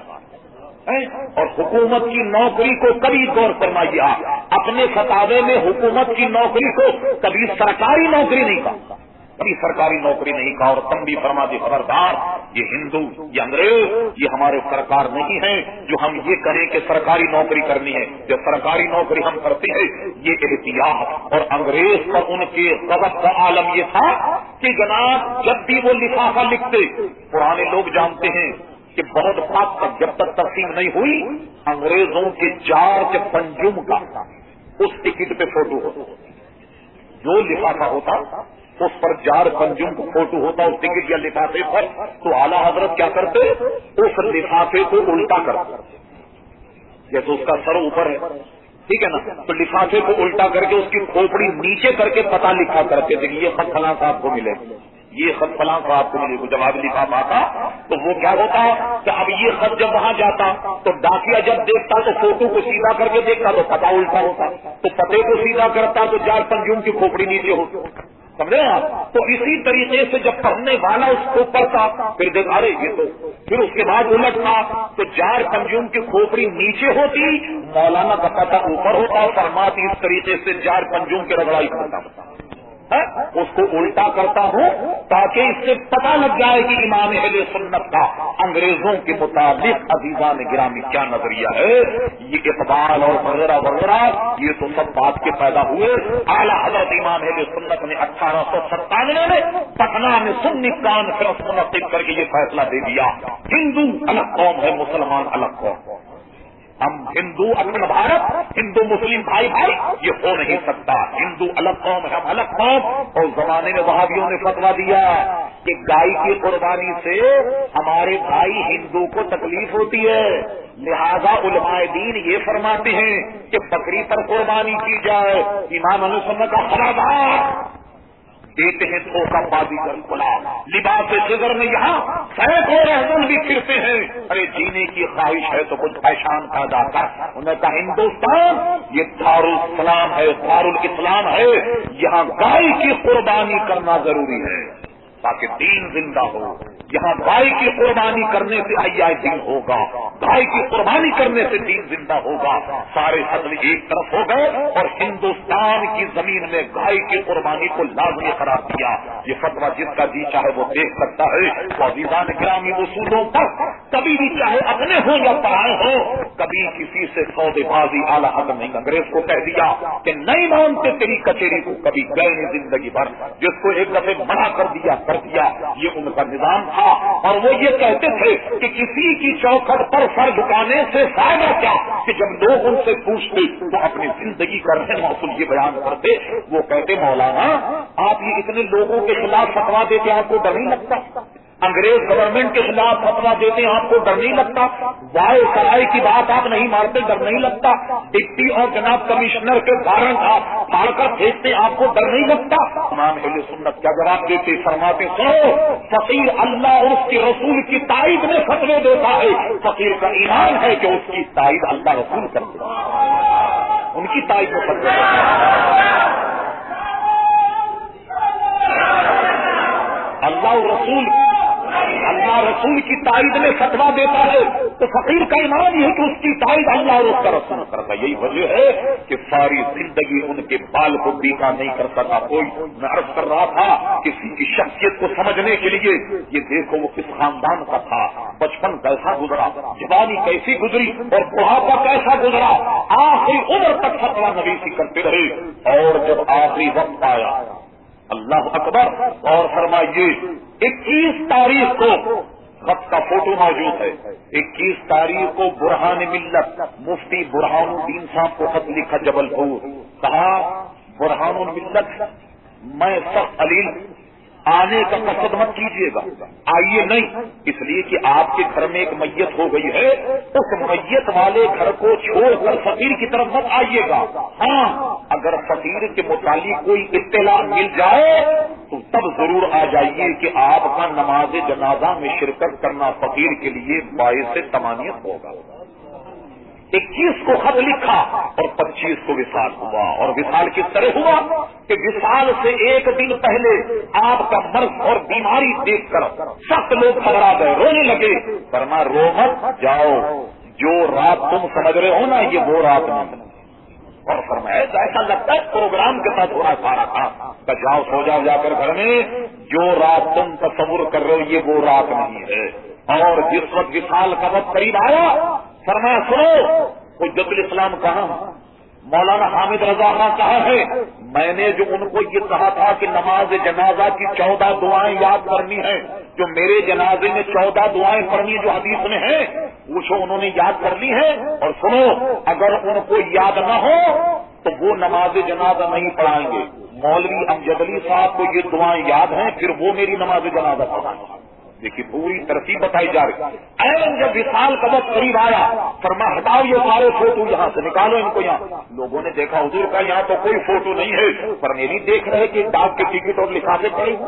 اور حکومت کی نوکری کو کبھی غور فرمائیے آپ، اپنے فتاوے میں حکومت کی نوکری کو کبھی سرکاری نوکری نہیں کہا، کبھی سرکاری نوکری نہیں کہا. اور تم بھی فرما دی خبردار، یہ ہندو، یہ انگریز، یہ ہمارے سرکار نہیں ہیں جو ہم یہ کہیں کہ سرکاری نوکری کرنی ہے. جو سرکاری نوکری ہم کرتے ہیں یہ احتیاط. اور انگریز کا ان کے غضب کا عالم یہ تھا کہ جناب جب بھی وہ لفافہ لکھتے، پرانے لوگ جانتے ہیں کہ بہت بات تک جب تک تقسیم نہیں ہوئی انگریزوں کے جارج پنجم کا اس ٹکٹ پہ فوٹو ہوتا، جو لفافہ ہوتا اس پر جار پنجم کو فوٹو ہوتا اس ٹکٹ یا لفافے پر. تو اعلیٰ حضرت کیا کرتے، اس لفافے کو الٹا کرتے، جیسے اس کا سر اوپر ہے ٹھیک ہے نا، تو لفافے کو الٹا کر کے اس کی کھوپڑی نیچے کر کے پتہ لکھا کرتے تھے کہ یہ خط فلاں صاحب کو ملے، یہ خط فلاں صاحب کو ملے کو جواب لکھا پاتا تو وہ کیا ہوتا کہ اب یہ خط جب وہاں جاتا تو ڈاکیا جب دیکھتا تو فوٹو کو سیدھا کر کے دیکھتا تو پتا الٹا ہوتا، تو پتے کو سیدھا کرتا تو جار پنجوم کی کھوپڑی نیچے ہوتی، سمجھے آپ؟ تو اسی طریقے سے جب پڑھنے والا اس کو پڑھتا پھر دیکھ ارے یہ تو پھر اس کے بعد الٹتا تو جار پنجوم کی کھوپڑی نیچے ہوتی، مولانا کا پتا اوپر ہوتا، فرماتی اس طریقے سے جار پنجوم کی رگڑائی کرتا اس کو الٹا کرتا ہوں تاکہ اس سے پتہ لگ جائے کہ امام اہل سنت کا انگریزوں کے مطابق عزیزان گرامی کیا نظریہ ہے۔ یہ اقبال اور وغیرہ وغیرہ یہ تو سب بات کے پیدا ہوئے۔ اعلیٰ حضرت امام اہل سنت نے اٹھارہ سو ستانوے میں پٹنہ میں سنی کانفرنس منعقد کر کے یہ فیصلہ دے دیا ہندو الگ قوم ہے، مسلمان الگ قوم، ہم ہندو اکھنڈ بھارت ہندو مسلم بھائی بھائی یہ ہو نہیں سکتا، ہندو الگ قوم ہے ہم الگ قوم۔ اور زمانے میں وہابیوں نے فتویٰ دیا کہ گائے کی قربانی سے ہمارے بھائی ہندو کو تکلیف ہوتی ہے، لہذا علماء دین یہ فرماتے ہیں کہ بکری پر قربانی کی جائے۔ امام علیہ السلام کا خرابات دیتے ہیں تو کا بازی کر کھلا لباس جگر میں یہاں سینکڑوں رہزن بھی پھرتے ہیں، ارے جینے کی خواہش ہے تو کچھ پہچان پیدا کر۔ انہوں نے کہا ہندوستان یہ دارالاسلام ہے، دارالاسلام ہے، یہاں گائے کی قربانی کرنا ضروری ہے تاکہ دین زندہ ہو۔ یہاں گائے کی قربانی کرنے سے حیاء دین ہوگا، گائے کی قربانی کرنے سے دین زندہ ہوگا۔ سارے قتل ایک طرف ہو گئے اور ہندوستان کی زمین میں گائے کی قربانی کو لازمی قرار دیا۔ یہ فتویٰ جس کا جی چاہے وہ دیکھ سکتا ہے۔ تو عزیزان گرامی اصولوں پر کبھی بھی چاہے اپنے ہوں یا پرائے ہوں، کبھی کسی سے سودے بازی اعلیٰ حضرت نہیں انگریز کو کہہ دیا کہ نہیں مانتے تیری کچہری کو، کبھی گئے نہیں زندگی بھر، جس کو ایک دفعہ منع کر دیا کر دیا، یہ ان کا نظام تھا۔ اور وہ یہ کہتے تھے کہ کسی کی چوکھٹ پر سر جھکانے سے فائدہ کیا، کہ جب لوگ ان سے پوچھتے تو اپنی زندگی کا رہن محصول یہ بیان کرتے، وہ کہتے مولانا آپ یہ اتنے لوگوں کے خلاف فتویٰ دیتے آپ کو ڈر نہیں لگتا؟ انگریز گورنمنٹ کے خلاف فتویٰ دیتے ہیں آپ کو ڈر نہیں لگتا؟ وائے سرائے کی بات آپ نہیں مانتے ڈر نہیں لگتا؟ ڈپٹی اور جناب کمشنر کے وارنٹ آپ پھاڑ کر پھینکتے آپ کو ڈر نہیں لگتا؟ امام اہل سنت کیا جواب دیتے؟ فرماتے سنو فقیر اللہ اور اس کے رسول کی تائید میں فتوے دیتا ہے، فقیر کا ایمان ہے کہ اس کی تائید اللہ رسول کرتے ہیں، ان کی تائید میں فتوے دیتا ہے۔ اللہ رسول اللہ رسول کی تائید میں فتویٰ دیتا ہے تو فقیر کا ایمان یہ ہے کہ اس کی تائید اللہ اور اس کا رسول کرتا ہے۔ یہی وجہ ہے کہ ساری زندگی ان کے بال کو بیکا نہیں کر سکا کوئی۔ میں عرض کر رہا تھا کسی کی شخصیت کو سمجھنے کے لیے یہ دیکھو وہ کس خاندان کا تھا، بچپن کیسا گزرا، جوانی کیسی گزری اور بڑھاپا کیسا گزرا، آخری عمر تک فتویٰ نویسی کرتے رہے۔ اور جب آخری وقت آیا اللہ اکبر، اور فرمائیے اکیس تاریخ کو خط کا فوٹو موجود ہے، اکیس تاریخ کو برہان ملت مفتی برہان الدین صاحب کو خط لکھا جبل پور، کہا برہان الملت میں سخت علیل آنے کا قصد مت کیجیے گا، آئیے نہیں، اس لیے کہ آپ کے گھر میں ایک میت ہو گئی ہے، اس میت والے گھر کو چھوڑ کر فقیر کی طرف مت آئیے گا۔ ہاں اگر فقیر کے متعلق کوئی اطلاع مل جائے تو تب ضرور آ جائیے کہ آپ کا نماز جنازہ میں شرکت کرنا فقیر کے لیے باعث تمانیت ہوگا۔ اکیس کو خط لکھا اور پچیس کو وصال ہوا، اور وصال کس طرح ہوا کہ وصال سے ایک دن پہلے آپ کا مرض اور بیماری دیکھ کر سخت لوگ گھبرا گئے، رونے لگے، فرمایا رو مت، جاؤ، جو رات تم سمجھ رہے ہو نا یہ وہ رات نہیں۔ اور فرمایا ایسا لگتا ہے پروگرام کے ساتھ تھوڑا سارا تھا، کہ جاؤ سو جاؤ جا کر گھر میں، جو رات تم تصور کر رہے ہو یہ وہ رات نہیں ہے۔ اور جس وقت وصال کا وقت قریب آیا فرمایا سنو حجت الاسلام کہاں، مولانا حامد رضا خان کہاں ہے؟ میں نے جو ان کو یہ کہا تھا کہ نماز جنازہ کی چودہ دعائیں یاد کرنی ہیں، جو میرے جنازے میں چودہ دعائیں پڑھنی جو حدیث میں ہیں وہ جو انہوں نے یاد کر لی ہے۔ اور سنو اگر ان کو یاد نہ ہو تو وہ نماز جنازہ نہیں پڑھائیں گے، مولوی امجد علی صاحب کو یہ دعائیں یاد ہیں پھر وہ میری نماز جنازہ پڑھائیں گے۔ دیکھیے پوری ترتیب بتائی جا رہی ہے۔ این جب وصال کا وقت قریب آیا فرمایا ہٹاؤ یہ سارے فوٹو یہاں سے، نکالو ان کو یہاں۔ لوگوں نے دیکھا حضور کا یہاں تو کوئی فوٹو نہیں ہے، پر میری دیکھ رہے کہ ڈاک کے ٹکٹ اور لفافے پڑے،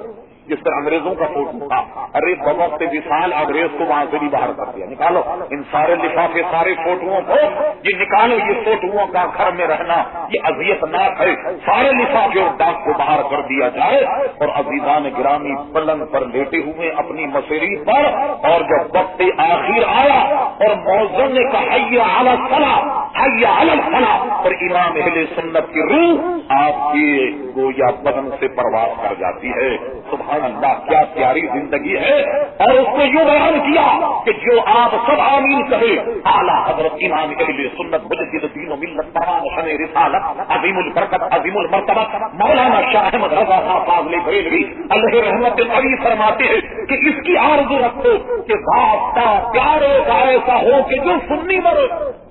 جس پر انگریزوں کا فوٹو تھا. ارے بوقت وصال انگریز کو وہاں سے بھی باہر کر دیا. نکالو ان سارے لفافے سارے فوٹوؤں کو, یہ نکالو. یہ فوٹوؤں کا گھر میں رہنا یہ اذیت ناک ہے. سارے لفافے اور ڈاک کو باہر کر دیا جائے. اور عزیزان گرامی پلنگ پر لیٹے ہوئے اپنی مسیری پر, اور جب وقت آخر آیا اور مؤذن نے کہا حی علی الصلاۃ حی علی الفلاح, اور امام اہل سنت کی روح آپ کی گویا بدن سے پرواز کر جاتی ہے. سبحان اللہ, کیا پیاری زندگی ہے. اور اس کو یوں بیان کیا کہ جو آپ سب آمین کہے. اعلیٰ حضرت امام اہل سنت مجدد دین و ملت تمام شان رسالت عظیم البرکت عظیم المرتبہ مولانا شاہ احمد رضا صاحب فاضل بریلوی اللہ رحمت علی فرماتے ہیں کہ اس کی آرزو رکھو کہ واسطہ پیارے کا ایسا ہو کہ جو سنی مرے.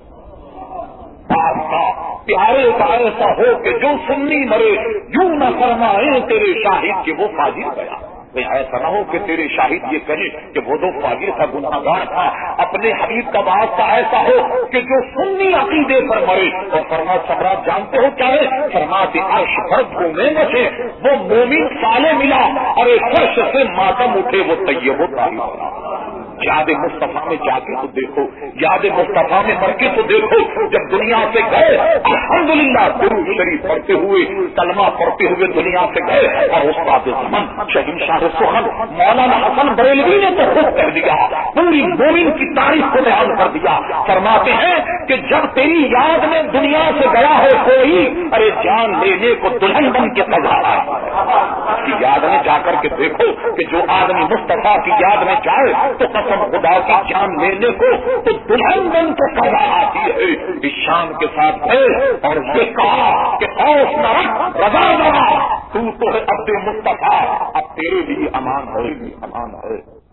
پیارے کا ایسا ہو کہ جو سنی مرے. یوں نہ فرمائے تیرے شاہد کہ وہ فاجر گیا. ایسا نہ ہو کہ تیرے شاہد یہ کہے کہ وہ تو فاجر تھا, گناہگار تھا. اپنے حبیب کا واسطہ ایسا ہو کہ جو سنی عقیدے پر مرے. اور فرما سمراٹ جانتے ہو کیا ہے؟ فرماتے عرش پر گھومے بچے وہ مومن سالے ملا. ارے فرش سے ماتم اٹھے وہ طیب و طاہر بنا. یاد مصطفیٰ میں جا کے تو دیکھو, یاد مصطفیٰ میں مر کے تو دیکھو. جب دنیا سے گئے الحمدللہ درود شریف پڑھتے ہوئے کلمہ پڑھتے ہوئے دنیا سے گئے. اور استاد زمن شہنشاہ سخن مولانا حسن بریلوی نے تو خود کہہ دیا, پوری مومن کی تاریخ کو بیان کر دیا. فرماتے ہیں کہ جب تیری یاد میں دنیا سے گیا ہے کوئی, ارے جان لینے کو دلہن بن کے تیار ہے. کی یاد میں جا کر کے دیکھو کہ جو آدمی مصطفیٰ کی یاد میں جائے تو خدا کی جان لینے کو تو دلہن بن کے قضا آتی ہے. اس شان کے ساتھ گئے اور یہ کہا کہ خوف نہ رکھ رضا نہ, تو تو ہے عبد مصطفیٰ, اب تیرے لیے امان ہے, امان ہے.